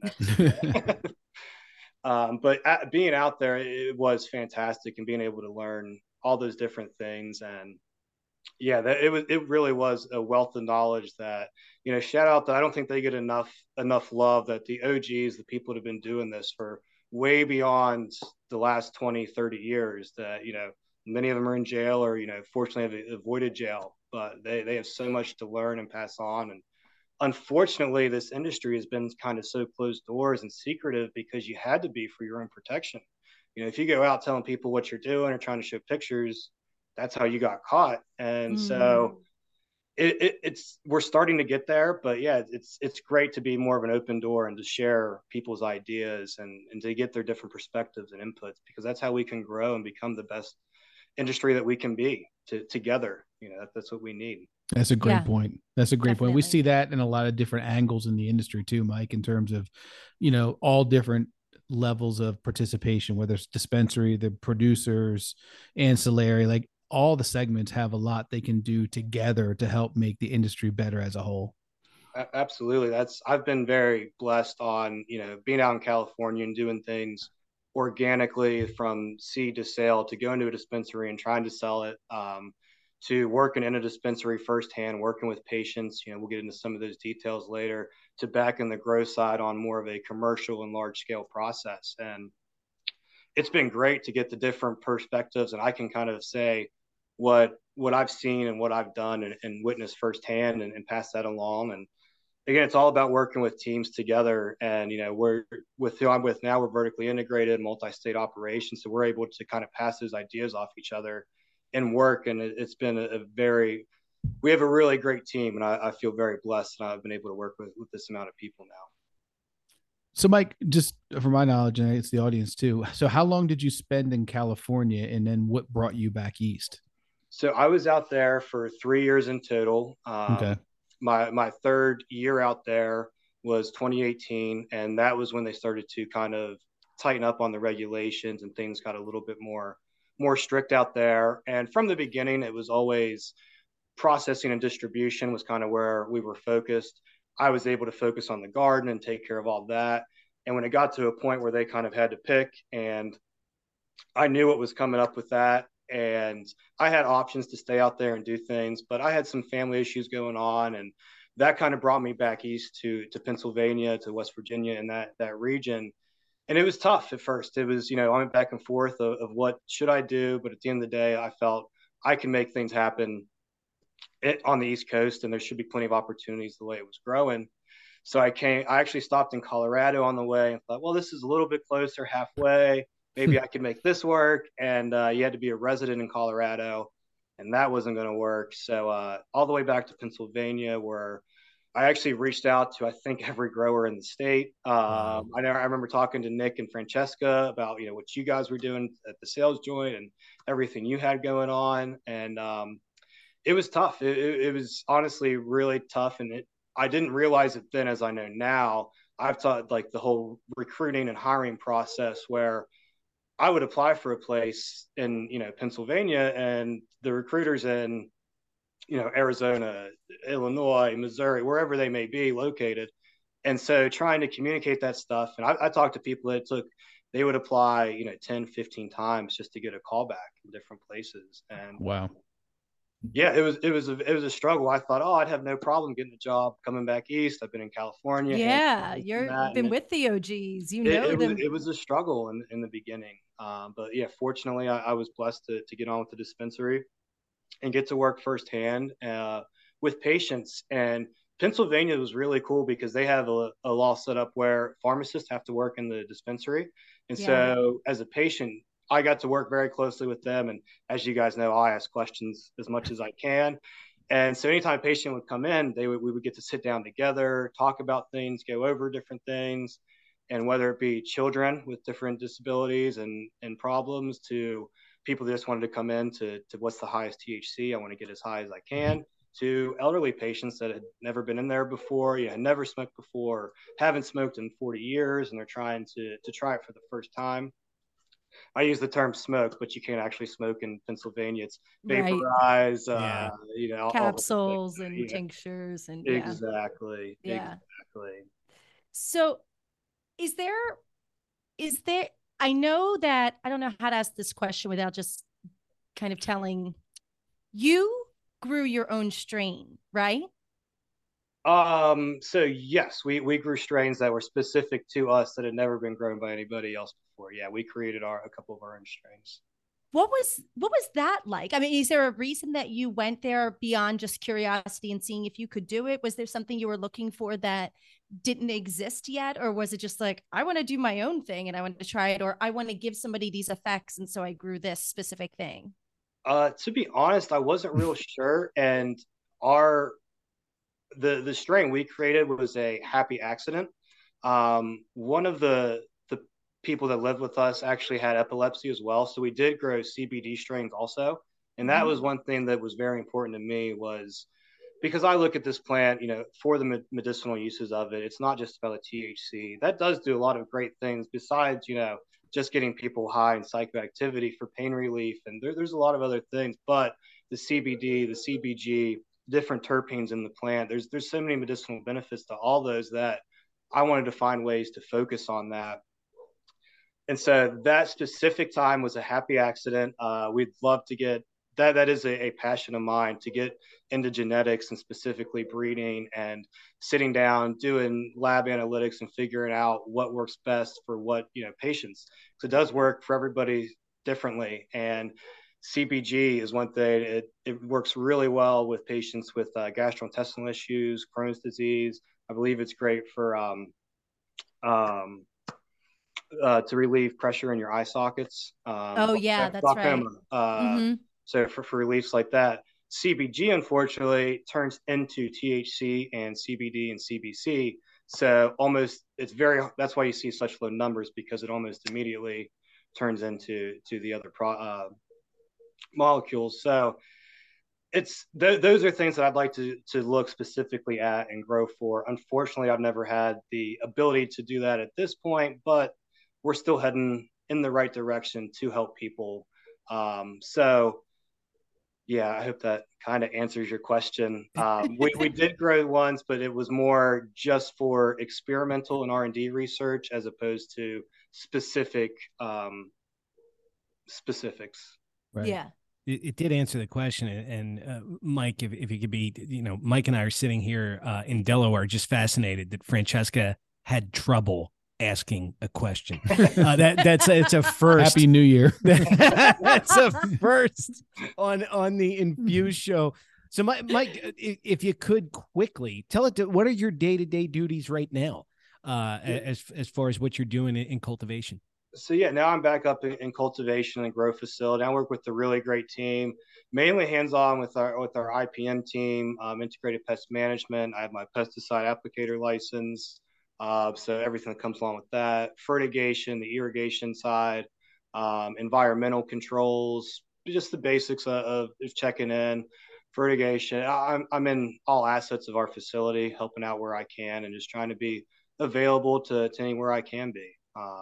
And but being out there, it was fantastic, and being able to learn all those different things. And yeah, it really was a wealth of knowledge that, shout out that I don't think they get enough love, that the OGs, the people that have been doing this for way beyond the last 20-30 years, that, many of them are in jail or, fortunately have avoided jail, but they have so much to learn and pass on. And unfortunately, this industry has been kind of so closed doors and secretive because you had to be for your own protection. If you go out telling people what you're doing or trying to show pictures, that's how you got caught. And so it's we're starting to get there, but yeah, it's great to be more of an open door and to share people's ideas and to get their different perspectives and inputs, because that's how we can grow and become the best industry that we can be together. That's what we need. That's a great point. That's a great point. We Definitely. see that in a lot of different angles in the industry too, Mike, in terms of, all different levels of participation, whether it's dispensary, the producers, ancillary, like all the segments have a lot they can do together to help make the industry better as a whole. Absolutely. I've been very blessed on, being out in California and doing things organically from seed to sale, to go into a dispensary and trying to sell it, to working in a dispensary firsthand, working with patients. We'll get into some of those details later, to back in the grow side on more of a commercial and large scale process. And it's been great to get the different perspectives, and I can kind of say what I've seen and what I've done and witnessed firsthand, and pass that along. And again, it's all about working with teams together. And we're with who I'm with now, we're vertically integrated, multi-state operations, so we're able to kind of pass those ideas off each other and work. And it's been we have a really great team, and I feel very blessed that I've been able to work with this amount of people now. So, Mike, just for my knowledge, and it's the audience too. So, how long did you spend in California, and then what brought you back east? So I was out there for 3 years in total. Okay. My third year out there was 2018, and that was when they started to kind of tighten up on the regulations, and things got a little bit more strict out there. And from the beginning, it was always processing and distribution was kind of where we were focused. I was able to focus on the garden and take care of all that. And when it got to a point where they kind of had to pick, and I knew what was coming up with that, and I had options to stay out there and do things, but I had some family issues going on, and that kind of brought me back east to Pennsylvania, to West Virginia, and that region. And it was tough at first. It was, I went back and forth of what should I do, but at the end of the day, I felt I can make things happen on the East Coast, and there should be plenty of opportunities the way it was growing. So I actually stopped in Colorado on the way and thought, well, this is a little bit closer, halfway. Maybe I could make this work. And you had to be a resident in Colorado, and that wasn't going to work. So all the way back to Pennsylvania, where I actually reached out to, I think, every grower in the state. I remember talking to Nick and Francesca about, what you guys were doing at the sales joint and everything you had going on. And it was tough. It was honestly really tough. And I didn't realize it then, as I know now. I've taught like the whole recruiting and hiring process, where I would apply for a place in, Pennsylvania, and the recruiters in, Arizona, Illinois, Missouri, wherever they may be located. And so trying to communicate that stuff. And I talked to people that they would apply, 10, 15 times just to get a call back in different places. And wow. Yeah, it was a struggle. I thought, I'd have no problem getting a job coming back east. I've been in California. Yeah, you've been with the OGs. Them. It was a struggle in the beginning. But yeah, fortunately, I was blessed to get on with the dispensary and get to work firsthand with patients. And Pennsylvania was really cool because they have a law set up where pharmacists have to work in the dispensary. And so as a patient, I got to work very closely with them. And as you guys know, I ask questions as much as I can. And so anytime a patient would come in, we would get to sit down together, talk about things, go over different things. And whether it be children with different disabilities and problems, to people that just wanted to come in to what's the highest THC, I want to get as high as I can, to elderly patients that had never been in there before, never smoked before, haven't smoked in 40 years, and they're trying to try it for the first time. I use the term smoke, but you can't actually smoke in Pennsylvania. It's vaporize, capsules and tinctures, and exactly. So, is there? I know that I don't know how to ask this question without just kind of telling. You grew your own strain, right? So yes, we grew strains that were specific to us that had never been grown by anybody else before. Yeah, we created a couple of our own strains. What was that like? I mean, is there a reason that you went there beyond just curiosity and seeing if you could do it? Was there something you were looking for that didn't exist yet? Or was it just like, I want to do my own thing and I want to try it, or I want to give somebody these effects, and so I grew this specific thing? To be honest, I wasn't real sure. And the strain we created was a happy accident. One of the people that lived with us actually had epilepsy as well, so we did grow CBD strains also, and that was one thing that was very important to me, was because I look at this plant, for the medicinal uses of it. It's not just about the THC. That does do a lot of great things besides, just getting people high and psychoactivity for pain relief. And there's a lot of other things, but the CBD, the CBG, different terpenes in the plant, there's so many medicinal benefits to all those that I wanted to find ways to focus on that. And so that specific time was a happy accident. We'd love to get that is a passion of mine, to get into genetics and specifically breeding and sitting down, doing lab analytics and figuring out what works best for what, patients. So it does work for everybody differently. And CBG is one thing. It works really well with patients with gastrointestinal issues, Crohn's disease. I believe it's great for to relieve pressure in your eye sockets. Oh yeah, that's right. So for reliefs like that, CBG unfortunately turns into THC and CBD and CBC. So that's why you see such low numbers, because it almost immediately turns into the other molecules. So those are things that I'd like to look specifically at and grow for. Unfortunately, I've never had the ability to do that at this point, but we're still heading in the right direction to help people. So yeah, I hope that kind of answers your question. We did grow once, but it was more just for experimental and R&D research as opposed to specifics. Right. Yeah. It did answer the question. And Mike, if you could be, Mike and I are sitting here in Delaware, just fascinated that Francesca had trouble asking a question. It's a first. Happy New Year. That's a first on the Infuse show. So Mike, if you could quickly tell it, what are your day-to-day duties right now, as far as what you're doing in cultivation? So yeah, now I'm back up in cultivation and grow facility. I work with a really great team, mainly hands-on with our IPM team, integrated pest management. I have my pesticide applicator license. So everything that comes along with that, fertigation, the irrigation side, environmental controls, just the basics of checking in, fertigation. I'm in all assets of our facility, helping out where I can and just trying to be available to anywhere I can be.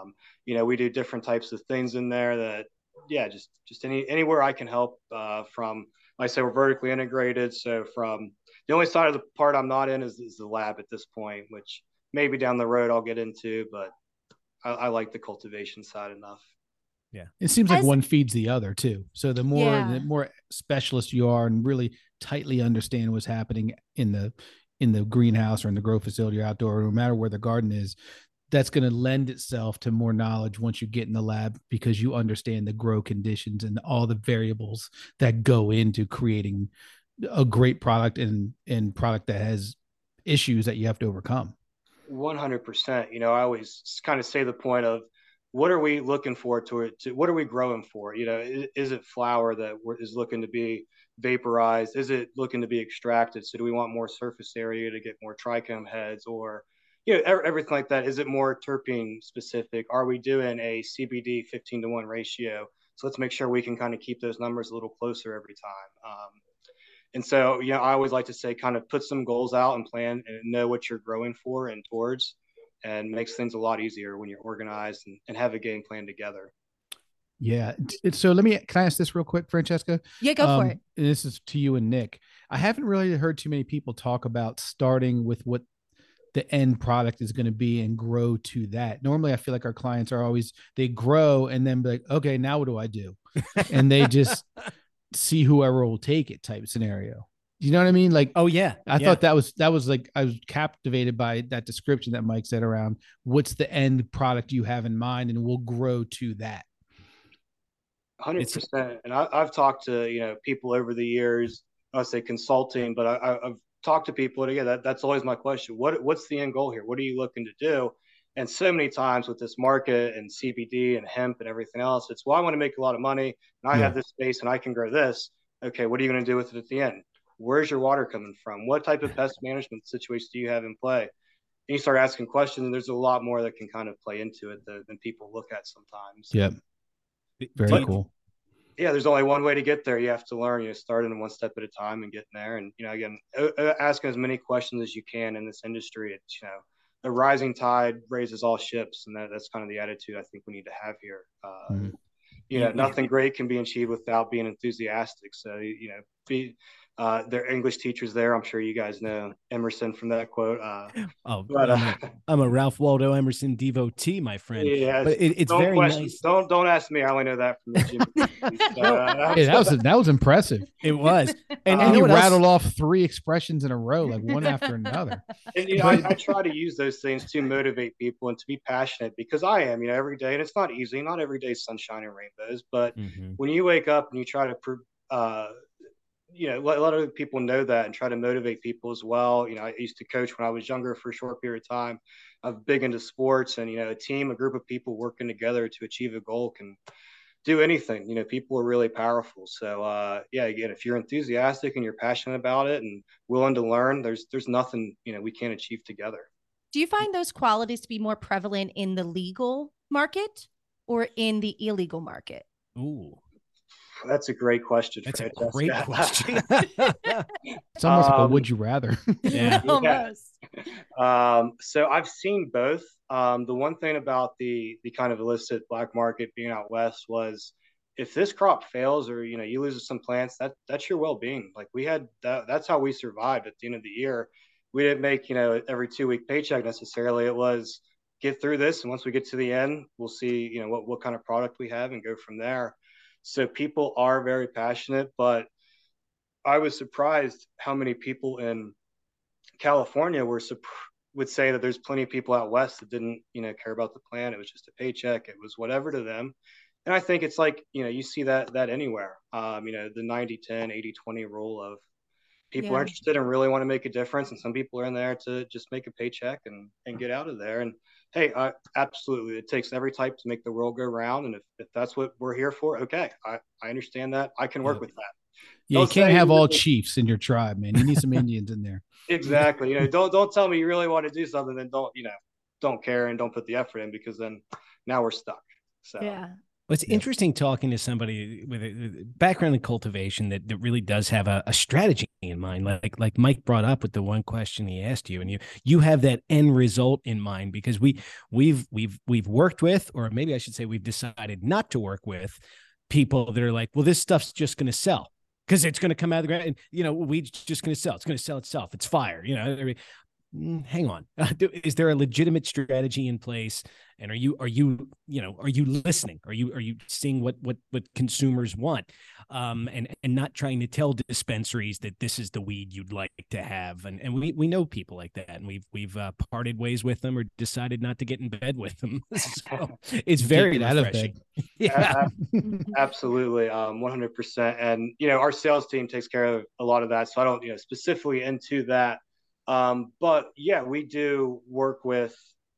We do different types of things in there that, just anywhere I can help, from, like I say, we're vertically integrated. So from the only side of the part I'm not in is the lab at this point, which maybe down the road I'll get into, but I like the cultivation side enough. Yeah. It seems like one feeds the other too. So the more specialist you are and really tightly understand what's happening in the greenhouse or in the grow facility or outdoor, no matter where the garden is, that's going to lend itself to more knowledge once you get in the lab, because you understand the grow conditions and all the variables that go into creating a great product and product that has issues that you have to overcome. 100%. I always kind of say the point of, what are we looking for to what are we growing for? Is it flower that is looking to be vaporized? Is it looking to be extracted? So do we want more surface area to get more trichome heads, or everything like that? Is it more terpene specific? Are we doing a CBD 15-to-1 ratio? So let's make sure we can kind of keep those numbers a little closer every time. And so, I always like to say, kind of put some goals out and plan and know what you're growing for and towards, and makes things a lot easier when you're organized and have a game plan together. Yeah. So can I ask this real quick, Francesca? Yeah, go for it. And this is to you and Nick. I haven't really heard too many people talk about starting with what the end product is going to be and grow to that. Normally I feel like our clients are always, they grow and then be like, okay, now what do I do? And they just see whoever will take it type scenario. You know what I mean? Like, oh yeah. I thought that was like, I was captivated by that description that Mike said around what's the end product you have in mind, and we'll grow to that. 100%. And I've talked to, people over the years, I say consulting, but I've talked to people, and again, that's always my question. What's the end goal here? What are you looking to do? And so many times with this market and CBD and hemp and everything else, it's, well, I want to make a lot of money and I have this space and I can grow this. Okay, what are you going to do with it at the end? Where's your water coming from? What type of pest management situations do you have in play? And you start asking questions, and there's a lot more that can kind of play into it than people look at sometimes. Yep. Very cool. Yeah, there's only one way to get there. You have to learn, starting one step at a time and getting there. And, again, asking as many questions as you can in this industry. It's, the rising tide raises all ships. And that's kind of the attitude I think we need to have here. Nothing great can be achieved without being enthusiastic. So, their English teachers there. I'm sure you guys know Emerson from that quote. I'm a Ralph Waldo Emerson devotee, my friend. Yeah, but it's very nice. Don't ask me. I only know that from the gym. That was impressive. It was, and you rattled off 3 expressions in a row, like one after another. And I try to use those things to motivate people and to be passionate, because I am, every day, and it's not easy. Not every day is sunshine and rainbows, but when you wake up and you try to let other people know that and try to motivate people as well. I used to coach when I was younger for a short period of time. I'm big into sports, and, a team, a group of people working together to achieve a goal can do anything. People are really powerful. So, again, if you're enthusiastic and you're passionate about it and willing to learn, there's nothing, we can't achieve together. Do you find those qualities to be more prevalent in the legal market or in the illegal market? Ooh. That's a great question. That's a great question. It's almost like a would you rather. Yeah, almost. So I've seen both. The one thing about the kind of illicit black market being out west was, if this crop fails or you lose some plants, that's your well-being. Like, we had that's how we survived at the end of the year. We didn't make every 2-week paycheck necessarily. It was get through this, and once we get to the end, we'll see what kind of product we have and go from there. So people are very passionate, but I was surprised how many people in California would say that there's plenty of people out west that didn't, care about the plan. It was just a paycheck. It was whatever to them. And I think it's like, you see that anywhere. The 90-10, 80-20 rule of people are interested and really want to make a difference. And some people are in there to just make a paycheck and get out of there. And hey, absolutely. It takes every type to make the world go round. And if that's what we're here for, okay, I understand that. I can work with that. Yeah, you can't have all chiefs in your tribe, man. You need some Indians in there. Exactly. Don't tell me you really want to do something, then don't care and don't put the effort in, because then now we're stuck. So yeah. Well, it's interesting talking to somebody with a background in cultivation that really does have a strategy in mind, like Mike brought up with the one question he asked you, and you have that end result in mind, because we've worked with, or maybe I should say we've decided not to work with people that are like, well, this stuff's just going to sell because it's going to come out of the ground, and weed's just going to sell. It's going to sell itself. It's fire. Hang on. Is there a legitimate strategy in place? And are you listening? Are you seeing what consumers want? And not trying to tell dispensaries that this is the weed you'd like to have. And we know people like that, and we've parted ways with them or decided not to get in bed with them. So it's very refreshing. Yeah, absolutely. 100%. And, our sales team takes care of a lot of that. So I don't, specifically into that. But yeah, we do work with,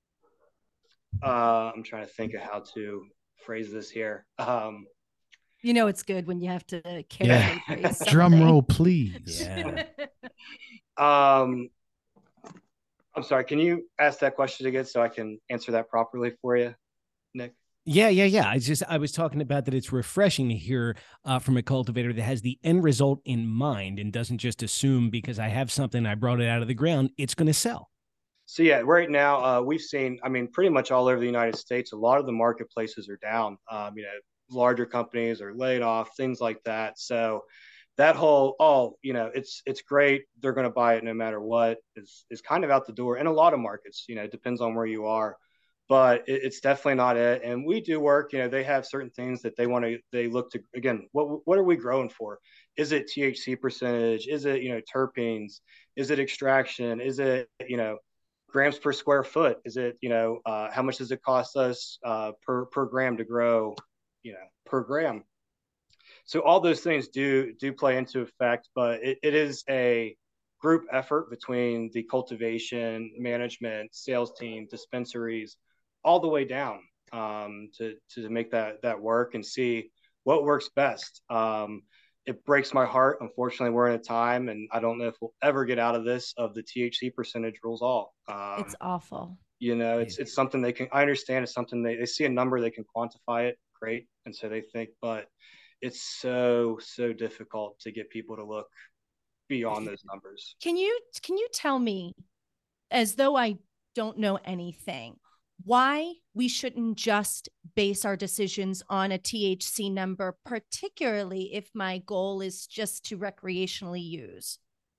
I'm trying to think of how to phrase this here. It's good when you have to carry. Yeah. Drum roll, please. Yeah. I'm sorry. Can you ask that question again so I can answer that properly for you, Nick? Yeah. I was talking about that. It's refreshing to hear from a cultivator that has the end result in mind and doesn't just assume because I have something, I brought it out of the ground, it's going to sell. So yeah, right now we've seen, pretty much all over the United States, a lot of the marketplaces are down. Larger companies are laid off, things like that. So that whole, it's great, they're going to buy it no matter what is kind of out the door in a lot of markets. It depends on where you are. But it's definitely not it. And we do work, they have certain things that they look to, again, what are we growing for? Is it THC percentage? Is it, terpenes? Is it extraction? Is it, grams per square foot? Is it, how much does it cost us per gram to grow, per gram? So all those things do play into effect, but it is a group effort between the cultivation, management, sales team, dispensaries, all the way down to make that work and see what works best. it breaks my heart. Unfortunately, we're in a time, and I don't know if we'll ever get out of this, of the THC percentage rules all. It's awful. You know, it's something they can, I understand it's something they see a number, they can quantify it, great. And so they think, but it's so difficult to get people to look beyond those numbers. Can you tell me, as though I don't know anything, why we shouldn't just base our decisions on a THC number, particularly if my goal is just to recreationally use?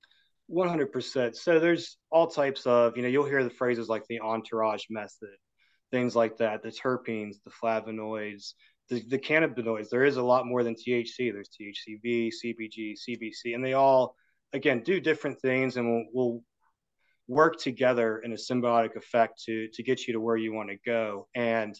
100%. So there's all types of, you'll hear the phrases like the entourage method, things like that, the terpenes, the flavonoids, the cannabinoids. There is a lot more than THC. There's THCV, CBG, CBC, and they all, again, do different things, and we'll work together in a symbiotic effect to get you to where you want to go. And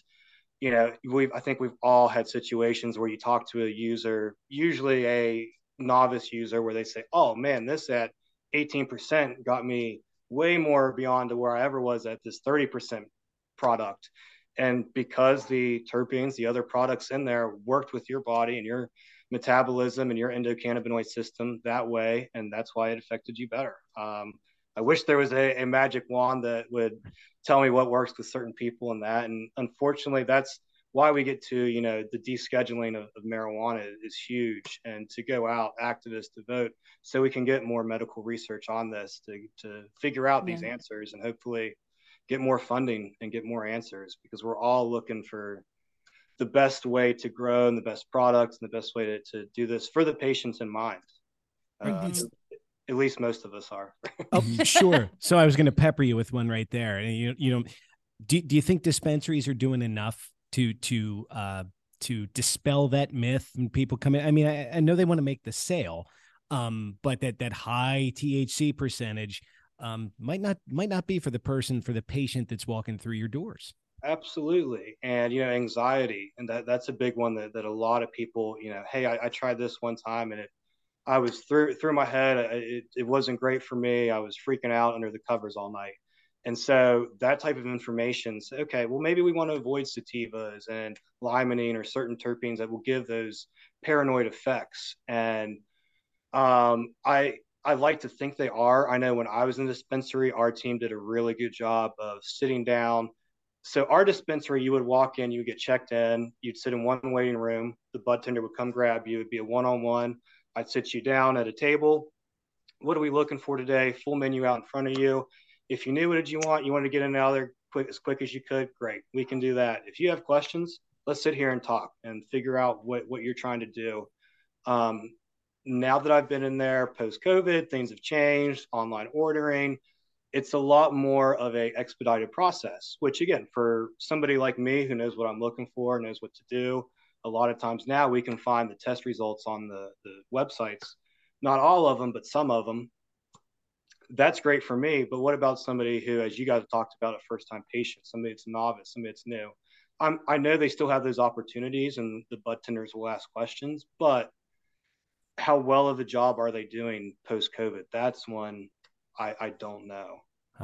I think we've all had situations where you talk to a user, usually a novice user, where they say, "Oh man, this at 18% got me way more beyond to where I ever was at this 30% product." And because the terpenes, the other products in there, worked with your body and your metabolism and your endocannabinoid system that way, and that's why it affected you better. I wish there was a magic wand that would tell me what works with certain people and that. And unfortunately, that's why we get to, the descheduling of marijuana is huge. And to go out, activists to vote, so we can get more medical research on this to figure out these answers, and hopefully get more funding and get more answers, because we're all looking for the best way to grow and the best products and the best way to do this for the patients in mind. At least most of us are. Oh, sure. So I was going to pepper you with one right there. And do you think dispensaries are doing enough to dispel that myth when people come in? I mean, I know they want to make the sale, but that high THC percentage might not be for the patient that's walking through your doors. Absolutely. And, anxiety, and that's a big one that a lot of people, hey, I tried this one time and I was through my head. It wasn't great for me. I was freaking out under the covers all night. And so that type of information, okay, well, maybe we want to avoid sativas and limonene or certain terpenes that will give those paranoid effects. And I like to think they are. I know when I was in the dispensary, our team did a really good job of sitting down. So our dispensary, you would walk in, you would get checked in, you'd sit in one waiting room, the bud tender would come grab you, it'd be a one-on-one. I'd sit you down at a table. What are we looking for today? Full menu out in front of you. If you knew what did you want, you want to get in and out of there as quick as you could, great. We can do that. If you have questions, let's sit here and talk and figure out what you're trying to do. Now that I've been in there post-COVID, things have changed, online ordering. It's a lot more of a expedited process, which again, for somebody like me who knows what I'm looking for, knows what to do, a lot of times now we can find the test results on the websites, not all of them, but some of them. That's great for me. But what about somebody who, as you guys talked about, a first-time patient, somebody that's novice, somebody that's new? I know they still have those opportunities and the bud tenders will ask questions, but how well of a job are they doing post-COVID? That's one I don't know.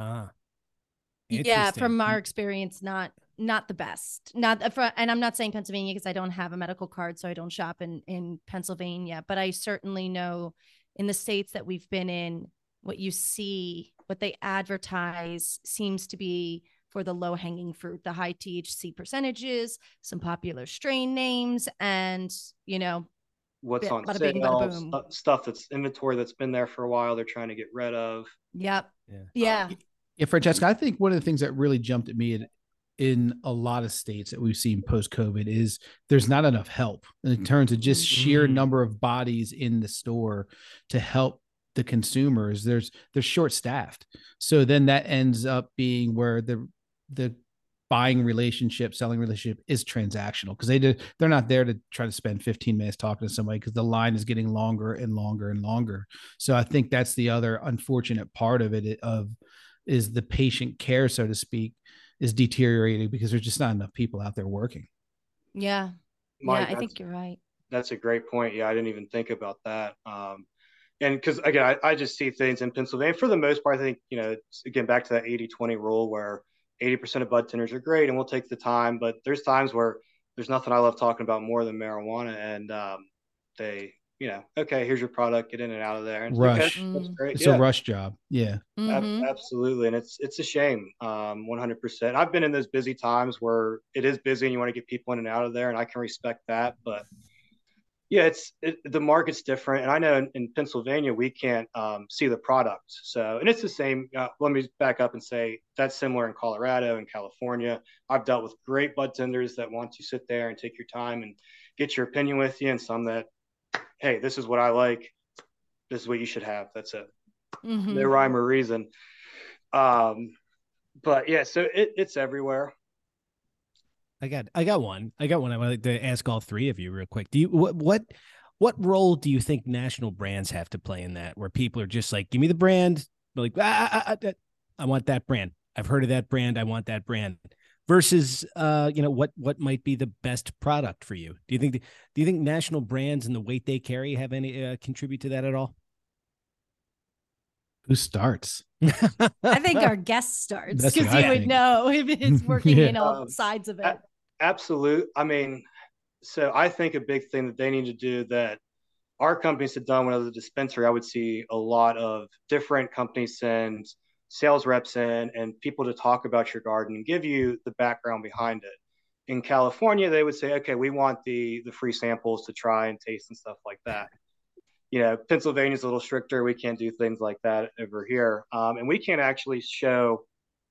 Yeah, from our experience, not the best. And I'm not saying Pennsylvania because I don't have a medical card, so I don't shop in Pennsylvania. But I certainly know in the states that we've been in, what you see, what they advertise seems to be for the low-hanging fruit, the high THC percentages, some popular strain names, and what's on sale, stuff that's inventory that's been there for a while, they're trying to get rid of. Yep. Yeah. Francesca, I think one of the things that really jumped at me in a lot of states that we've seen post-COVID is there's not enough help in terms of just sheer number of bodies in the store to help the consumers. They're short-staffed. So then that ends up being where the buying relationship, selling relationship is transactional, because they're not there to try to spend 15 minutes talking to somebody, because the line is getting longer and longer and longer. So I think that's the other unfortunate part of it, is the patient care, so to speak, is deteriorating because there's just not enough people out there working. Yeah. Mike, I think you're right. That's a great point. Yeah, I didn't even think about that. And because, again, I just see things in Pennsylvania, for the most part, I think, it's, again, back to that 80-20 rule where 80% of bud tenders are great and we'll take the time. But there's times where there's nothing I love talking about more than marijuana. And okay, here's your product, get in and out of there. And Rush. okay, that's great. It's a rush job. Yeah. Absolutely. And it's a shame. 100%. I've been in those busy times where it is busy and you want to get people in and out of there. And I can respect that. But yeah, the market's different. And I know in Pennsylvania, we can't see the product. So, and it's the same. Let me back up and say that's similar in Colorado and California. I've dealt with great bud tenders that want to sit there and take your time and get your opinion with you, and some that, hey, this is what I like. This is what you should have. That's it. No rhyme or reason. But yeah, so it's everywhere. I got one. I want to ask all three of you real quick. What role do you think national brands have to play in that, where people are just like, give me the brand, like, I want that brand. I've heard of that brand. I want that brand. Versus, what might be the best product for you? Do you think national brands and the weight they carry have any contribute to that at all? Who starts? I think our guest starts, because you would know if it's working in all sides of it. Absolute. I mean, so I think a big thing that they need to do that our companies have done when I was a dispensary, I would see a lot of different companies send sales reps in and people to talk about your garden and give you the background behind it. In California, they would say, okay, we want the free samples to try and taste and stuff like that. Pennsylvania's a little stricter. We can't do things like that over here. And we can't actually show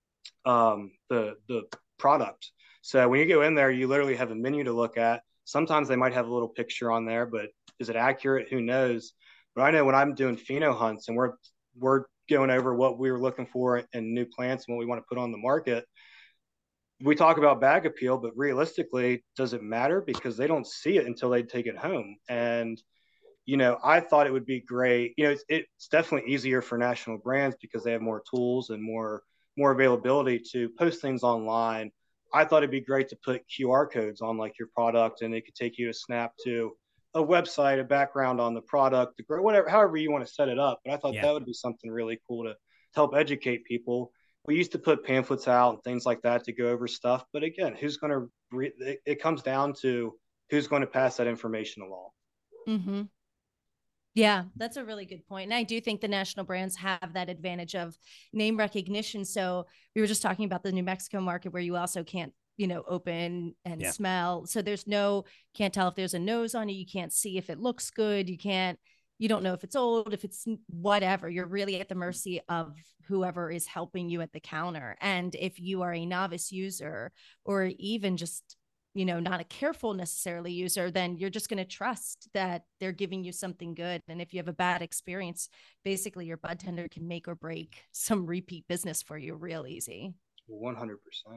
the product. So when you go in there, you literally have a menu to look at. Sometimes they might have a little picture on there, but is it accurate? Who knows? But I know when I'm doing pheno hunts and we're going over what we were looking for in new plants and what we want to put on the market, we talk about bag appeal, but realistically, does it matter? Because they don't see it until they take it home. And I thought it would be great. It's definitely easier for national brands because they have more tools and more availability to post things online. I thought it'd be great to put QR codes on like your product, and it could take you to snap to a website, a background on the product, the grow, whatever, however you want to set it up. But I thought that would be something really cool to help educate people. We used to put pamphlets out and things like that to go over stuff. But again, who's going to it comes down to who's going to pass that information along. Mm-hmm. Yeah, that's a really good point. And I do think the national brands have that advantage of name recognition. So we were just talking about the New Mexico market where you also can't, open and smell. So can't tell if there's a nose on it. You can't see if it looks good. You don't know if it's old, if it's whatever. You're really at the mercy of whoever is helping you at the counter. And if you are a novice user or even just not a careful necessarily user, then you're just going to trust that they're giving you something good. And if you have a bad experience, basically your bud tender can make or break some repeat business for you real easy. 100%.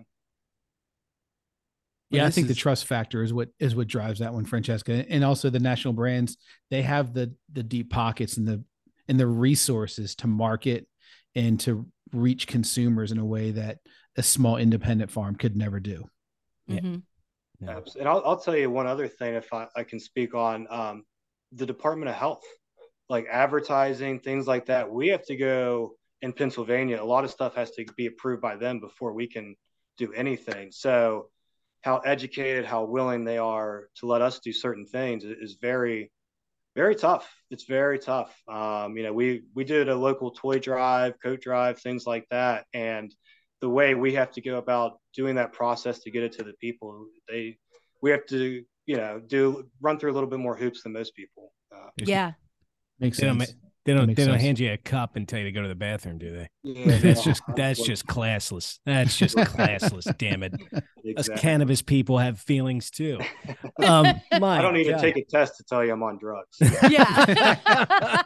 Yeah, I think the trust factor is what drives that one, Francesca. And also the national brands, they have the deep pockets and the resources to market and to reach consumers in a way that a small independent farm could never do. Mm-hmm. Yeah. And I'll tell you one other thing, if I can speak on the Department of Health, like advertising, things like that. We have to go in Pennsylvania. A lot of stuff has to be approved by them before we can do anything. So how educated, how willing they are to let us do certain things is very, very tough. It's very tough. We did a local toy drive, coat drive, things like that. And the way we have to go about doing that process to get it to the people, we have to, run through a little bit more hoops than most people. Yeah. Makes sense. They don't hand you a cup and tell you to go to the bathroom, do they? Yeah, that's just classless. That's just classless. Damn it. Exactly. Us cannabis people have feelings too. I don't need to take a test to tell you I'm on drugs. Yeah.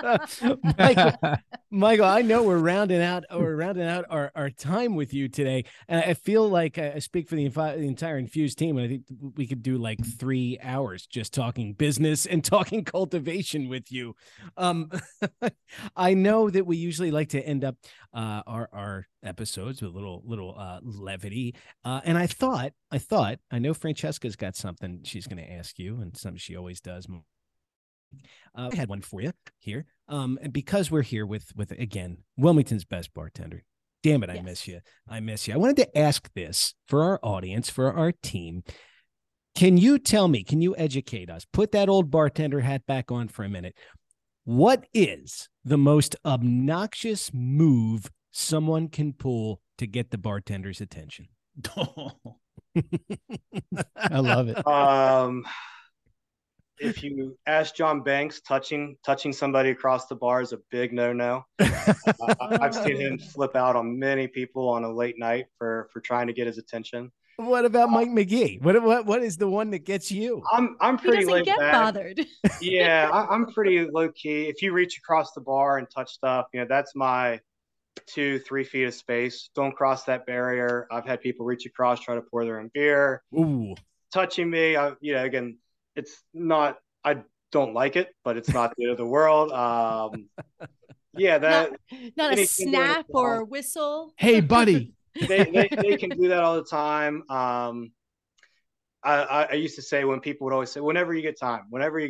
Michael, I know we're rounding out our time with you today. And I feel like I speak for the entire Infused team. And I think we could do like 3 hours just talking business and talking cultivation with you. I know that we usually like to end up our episodes with a little levity. And I know Francesca's got something she's going to ask you, and something she always does. I had one for you here. And because we're here with again, Wilmington's best bartender. Damn it, I miss you. I wanted to ask this for our audience, for our team. Can you tell me, can you educate us? Put that old bartender hat back on for a minute. What is the most obnoxious move someone can pull to get the bartender's attention? I love it. If you ask John Banks, touching somebody across the bar is a big no-no. I've seen him flip out on many people on a late night for trying to get his attention. What about Mike McGee? What is the one that gets you? I'm pretty He doesn't laid get back. bothered. Yeah, I'm pretty low key. If you reach across the bar and touch stuff, that's my 2-3 feet of space. Don't cross that barrier. I've had people reach across, try to pour their own beer. Ooh, Touching me, again, it's not. I don't like it, but it's not the end of the world. Yeah, that not a snap or a whistle. Hey, buddy. they can do that all the time. I used to say, when people would always say, whenever you get time,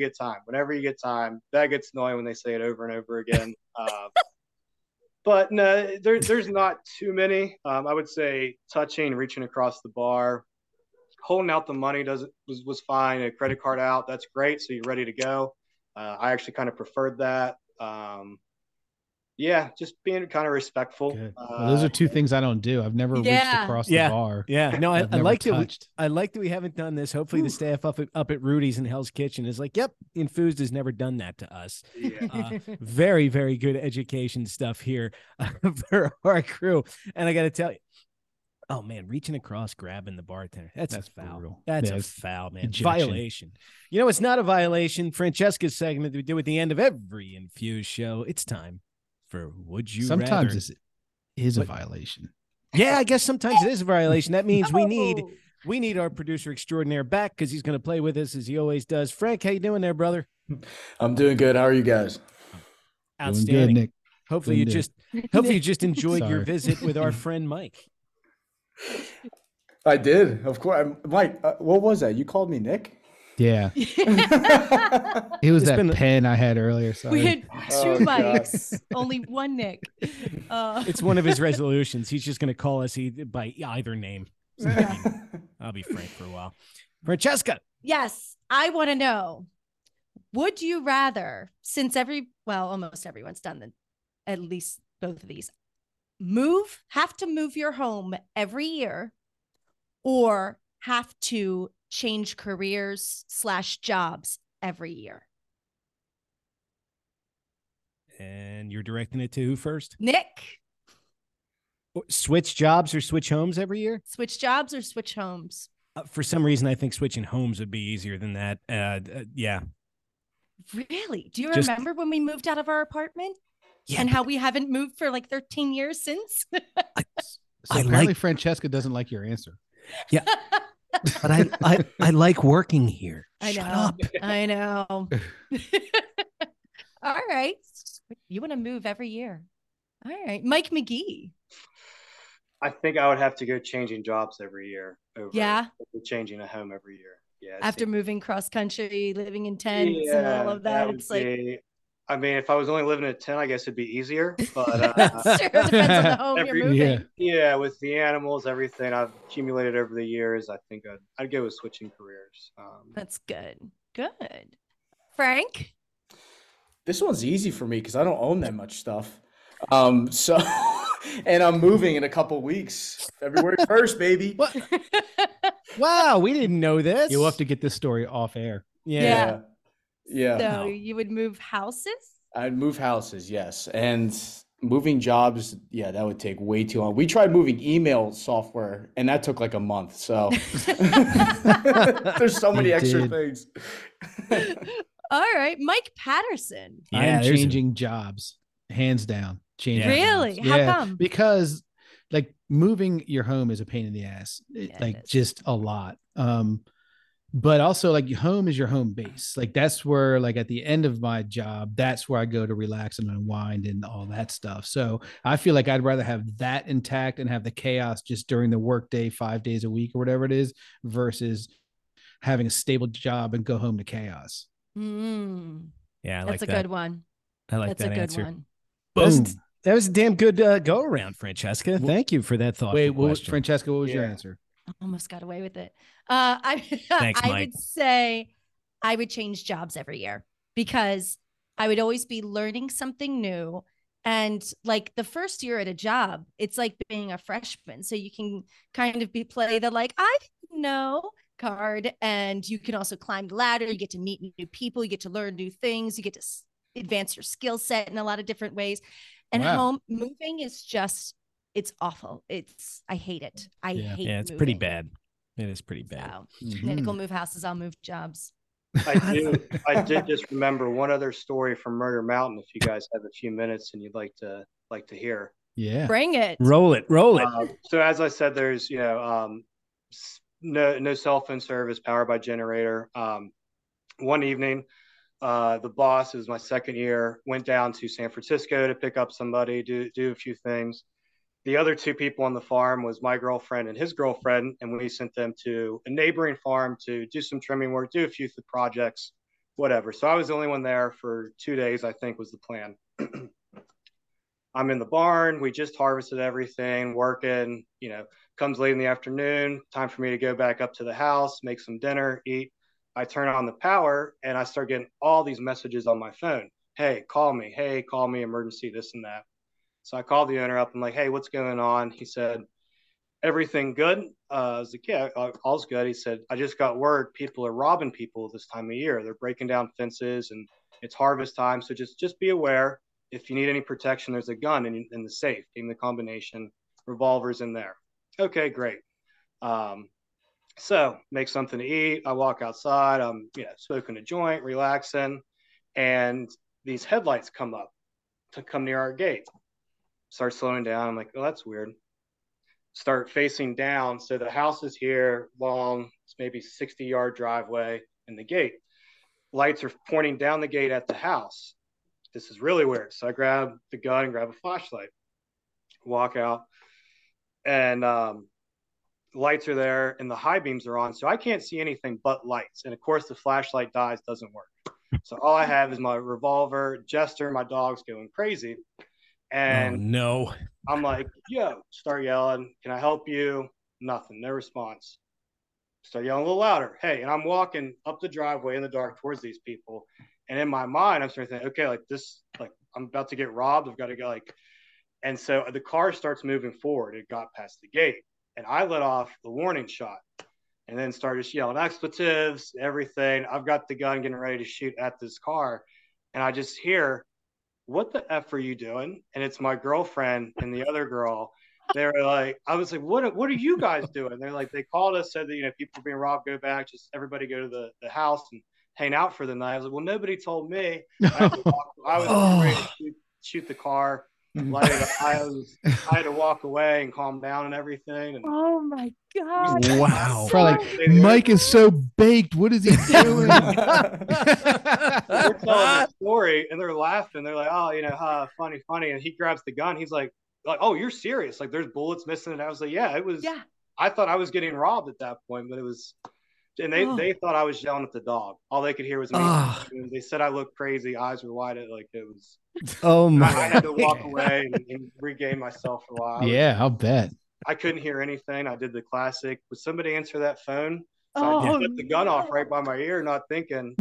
that gets annoying when they say it over and over again. But no, there's not too many. I would say touching, reaching across the bar, holding out the money was fine. A credit card out, that's great. So you're ready to go. I actually kind of preferred that. Yeah, just being kind of respectful. Well, those are two things I don't do. I've never reached across the bar. Yeah, no, I like that. I like that we haven't done this. Hopefully, the staff up at Rudy's and Hell's Kitchen is like, "Yep, Infused has never done that to us." Yeah. Very, very good education stuff here for our crew. And I got to tell you, oh man, reaching across, grabbing the bartender—that's foul. Brutal. That's a foul, man. Ejection. Violation. It's not a violation. Francesca's segment that we do at the end of every Infused show. It's time for Would You Rather. Sometimes this is a violation. Yeah, I guess sometimes it is a violation. That means we need our producer extraordinaire back because he's going to play with us as he always does. Frank, how you doing there, brother? I'm doing good. How are you guys? Outstanding. Doing good, Nick. Hopefully you just enjoyed your visit with our friend Mike. I did, of course. Mike, what was that? You called me Nick? Yeah. It was that pen I had earlier. Sorry. We had two mics, only one Nick. It's one of his resolutions. He's just going to call us by either name. So, I'll be Frank for a while. Francesca. Yes, I want to know, would you rather, since almost everyone's done at least both of these, have to move your home every year, or have to change careers / jobs every year? And you're directing it to who first? Nick. Switch jobs or switch homes every year? Switch jobs or switch homes? For some reason, I think switching homes would be easier than that. Yeah. Really? Do you remember when we moved out of our apartment? Yeah. And how we haven't moved for like 13 years since? Apparently Francesca doesn't like your answer. Yeah. But I like working here. Shut up. I know. All right. You want to move every year. All right. Mike McGee. I think I would have to go changing jobs every year over changing a home every year. Yeah. After moving cross country, living in tents and all of that. It's I mean, if I was only living in a tent, I guess it'd be easier. But sure, it depends on the home you're moving. Yeah, with the animals, everything I've accumulated over the years, I think I'd go with switching careers. That's good. Good. Frank? This one's easy for me because I don't own that much stuff. So, and I'm moving in a couple weeks. February 1st, baby. What? Wow, we didn't know this. You'll have to get this story off air. Yeah. So you would move houses? I'd move houses, yes. And moving jobs, that would take way too long. We tried moving email software, and that took like a month. So there's so many extra things. All right. Mike Patterson. I'm changing jobs, hands down. Really? Jobs. How come? Because like moving your home is a pain in the ass, just a lot. But also like home is your home base. Like that's where, like at the end of my job, that's where I go to relax and unwind and all that stuff. So I feel like I'd rather have that intact and have the chaos just during the workday, 5 days a week or whatever it is, versus having a stable job and go home to chaos. Yeah, I like that's a good one. I like that answer. Good one. Boom. That was a damn good go around, Francesca. Thank you for that thought. Wait, Francesca, what was your answer? almost got away with it. Thanks, I Mike. would say I would change jobs every year because I would always be learning something new. And like the first year at a job, it's like being a freshman. So you can kind of play the like, I didn't know card. And you can also climb the ladder. You get to meet new people. You get to learn new things. You get to advance your skill set in a lot of different ways. And Wow. moving is just, it's awful. I hate it. I hate Yeah, it's moving. pretty bad. It is pretty bad. So Mhm. Nick will move houses. I'll move jobs. I did just remember one other story from Murder Mountain. If you guys have a few minutes and you'd like to hear. Yeah. Bring it. Roll it. So as I said, there's no cell phone service, powered by generator. One evening, the boss, it was my second year, went down to San Francisco to pick up somebody, do a few things. The other two people on the farm was my girlfriend and his girlfriend, and we sent them to a neighboring farm to do some trimming work, do a few projects, whatever. So I was the only one there for 2 days, I think was the plan. I'm in the barn. We just harvested everything, working, comes late in the afternoon, time for me to go back up to the house, make some dinner, eat. I turn on the power and I start getting all these messages on my phone. Hey, call me. Hey, call me, emergency, this and that. So I called the owner up. I'm like, hey, what's going on? He said, everything good? I was like, yeah, all's good. He said, I just got word people are robbing people this time of year. They're breaking down fences and it's harvest time. So just be aware. If you need any protection, there's a gun in the safe. Give me the combination. Revolver's in there. Okay, great. So make something to eat. I walk outside. I'm smoking a joint, relaxing. And these headlights come near our gate. Start slowing down. I'm like, oh, that's weird. Start facing down. So the house is here, long, it's maybe 60-yard driveway and the gate. Lights are pointing down the gate at the house. This is really weird. So I grab the gun and grab a flashlight, walk out, and lights are there and the high beams are on. So I can't see anything but lights. And of course, the flashlight dies, doesn't work. So all I have is my revolver, Jester, my dog's going crazy. And no. I'm like, yo, start yelling. Can I help you? Nothing. No response. Start yelling a little louder. Hey, and I'm walking up the driveway in the dark towards these people. And in my mind, I'm starting to think, okay, like this, like I'm about to get robbed. I've got to go and so the car starts moving forward. It got past the gate and I let off the warning shot and then started yelling expletives, everything. I've got the gun getting ready to shoot at this car. And I just hear, what the F are you doing? And it's my girlfriend and the other girl. They were like, I was like, what are you guys doing? They're like, they called us, said that, people are being robbed, go back, just everybody go to the house and hang out for the night. I was like, well, nobody told me. I was ready to shoot the car. Light it up. I had to walk away and calm down and everything. And oh my God. Wow. Probably like, Mike is so baked. What is he doing? We're telling the story and they're laughing. They're like, oh, funny. And he grabs the gun. He's like, oh, you're serious? Like there's bullets missing. And I was like, yeah, it was. Yeah. I thought I was getting robbed at that point, but it was. And they thought I was yelling at the dog. All they could hear was me. They said I looked crazy. Eyes were wide. Like it was. Oh my! I had to walk away and regain myself for a while. Yeah, I'll bet. I couldn't hear anything. I did the classic. Would somebody answer that phone? So I put the gun off right by my ear, not thinking.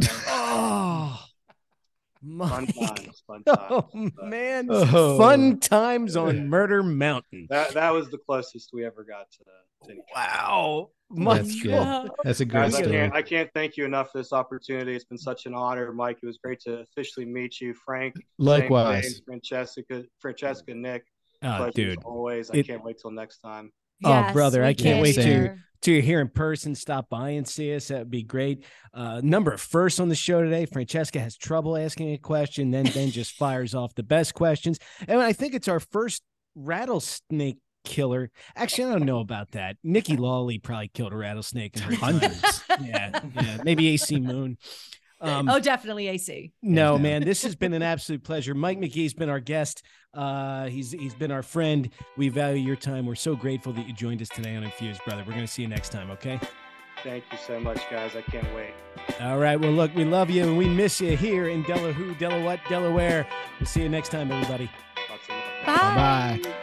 Fun times. Oh man! Fun times on Murder Mountain. That was the closest we ever got to anything. Wow. That's good. That's a great story. I can't thank you enough for this opportunity. It's been such an honor, Mike. It was great to officially meet you, Frank. Likewise, Francesca, Nick. Oh, dude, always. I can't wait till next time. Yes, oh, brother, I can't wait to hear in person. Stop by and see us. That'd be great. Number of firsts on the show today. Francesca has trouble asking a question, then just fires off the best questions. And I think it's our first rattlesnake killer. Actually, I don't know about that. Nikki Lawley probably killed a rattlesnake in her hundreds. yeah, maybe AC Moon. Definitely AC. No, man, this has been an absolute pleasure. Mike McGee's been our guest. He's been our friend. We value your time. We're so grateful that you joined us today on Infused, brother. We're going to see you next time, okay? Thank you so much, guys. I can't wait. All right. Well, look, we love you and we miss you here in Delaware. We'll see you next time, everybody. Bye. Bye.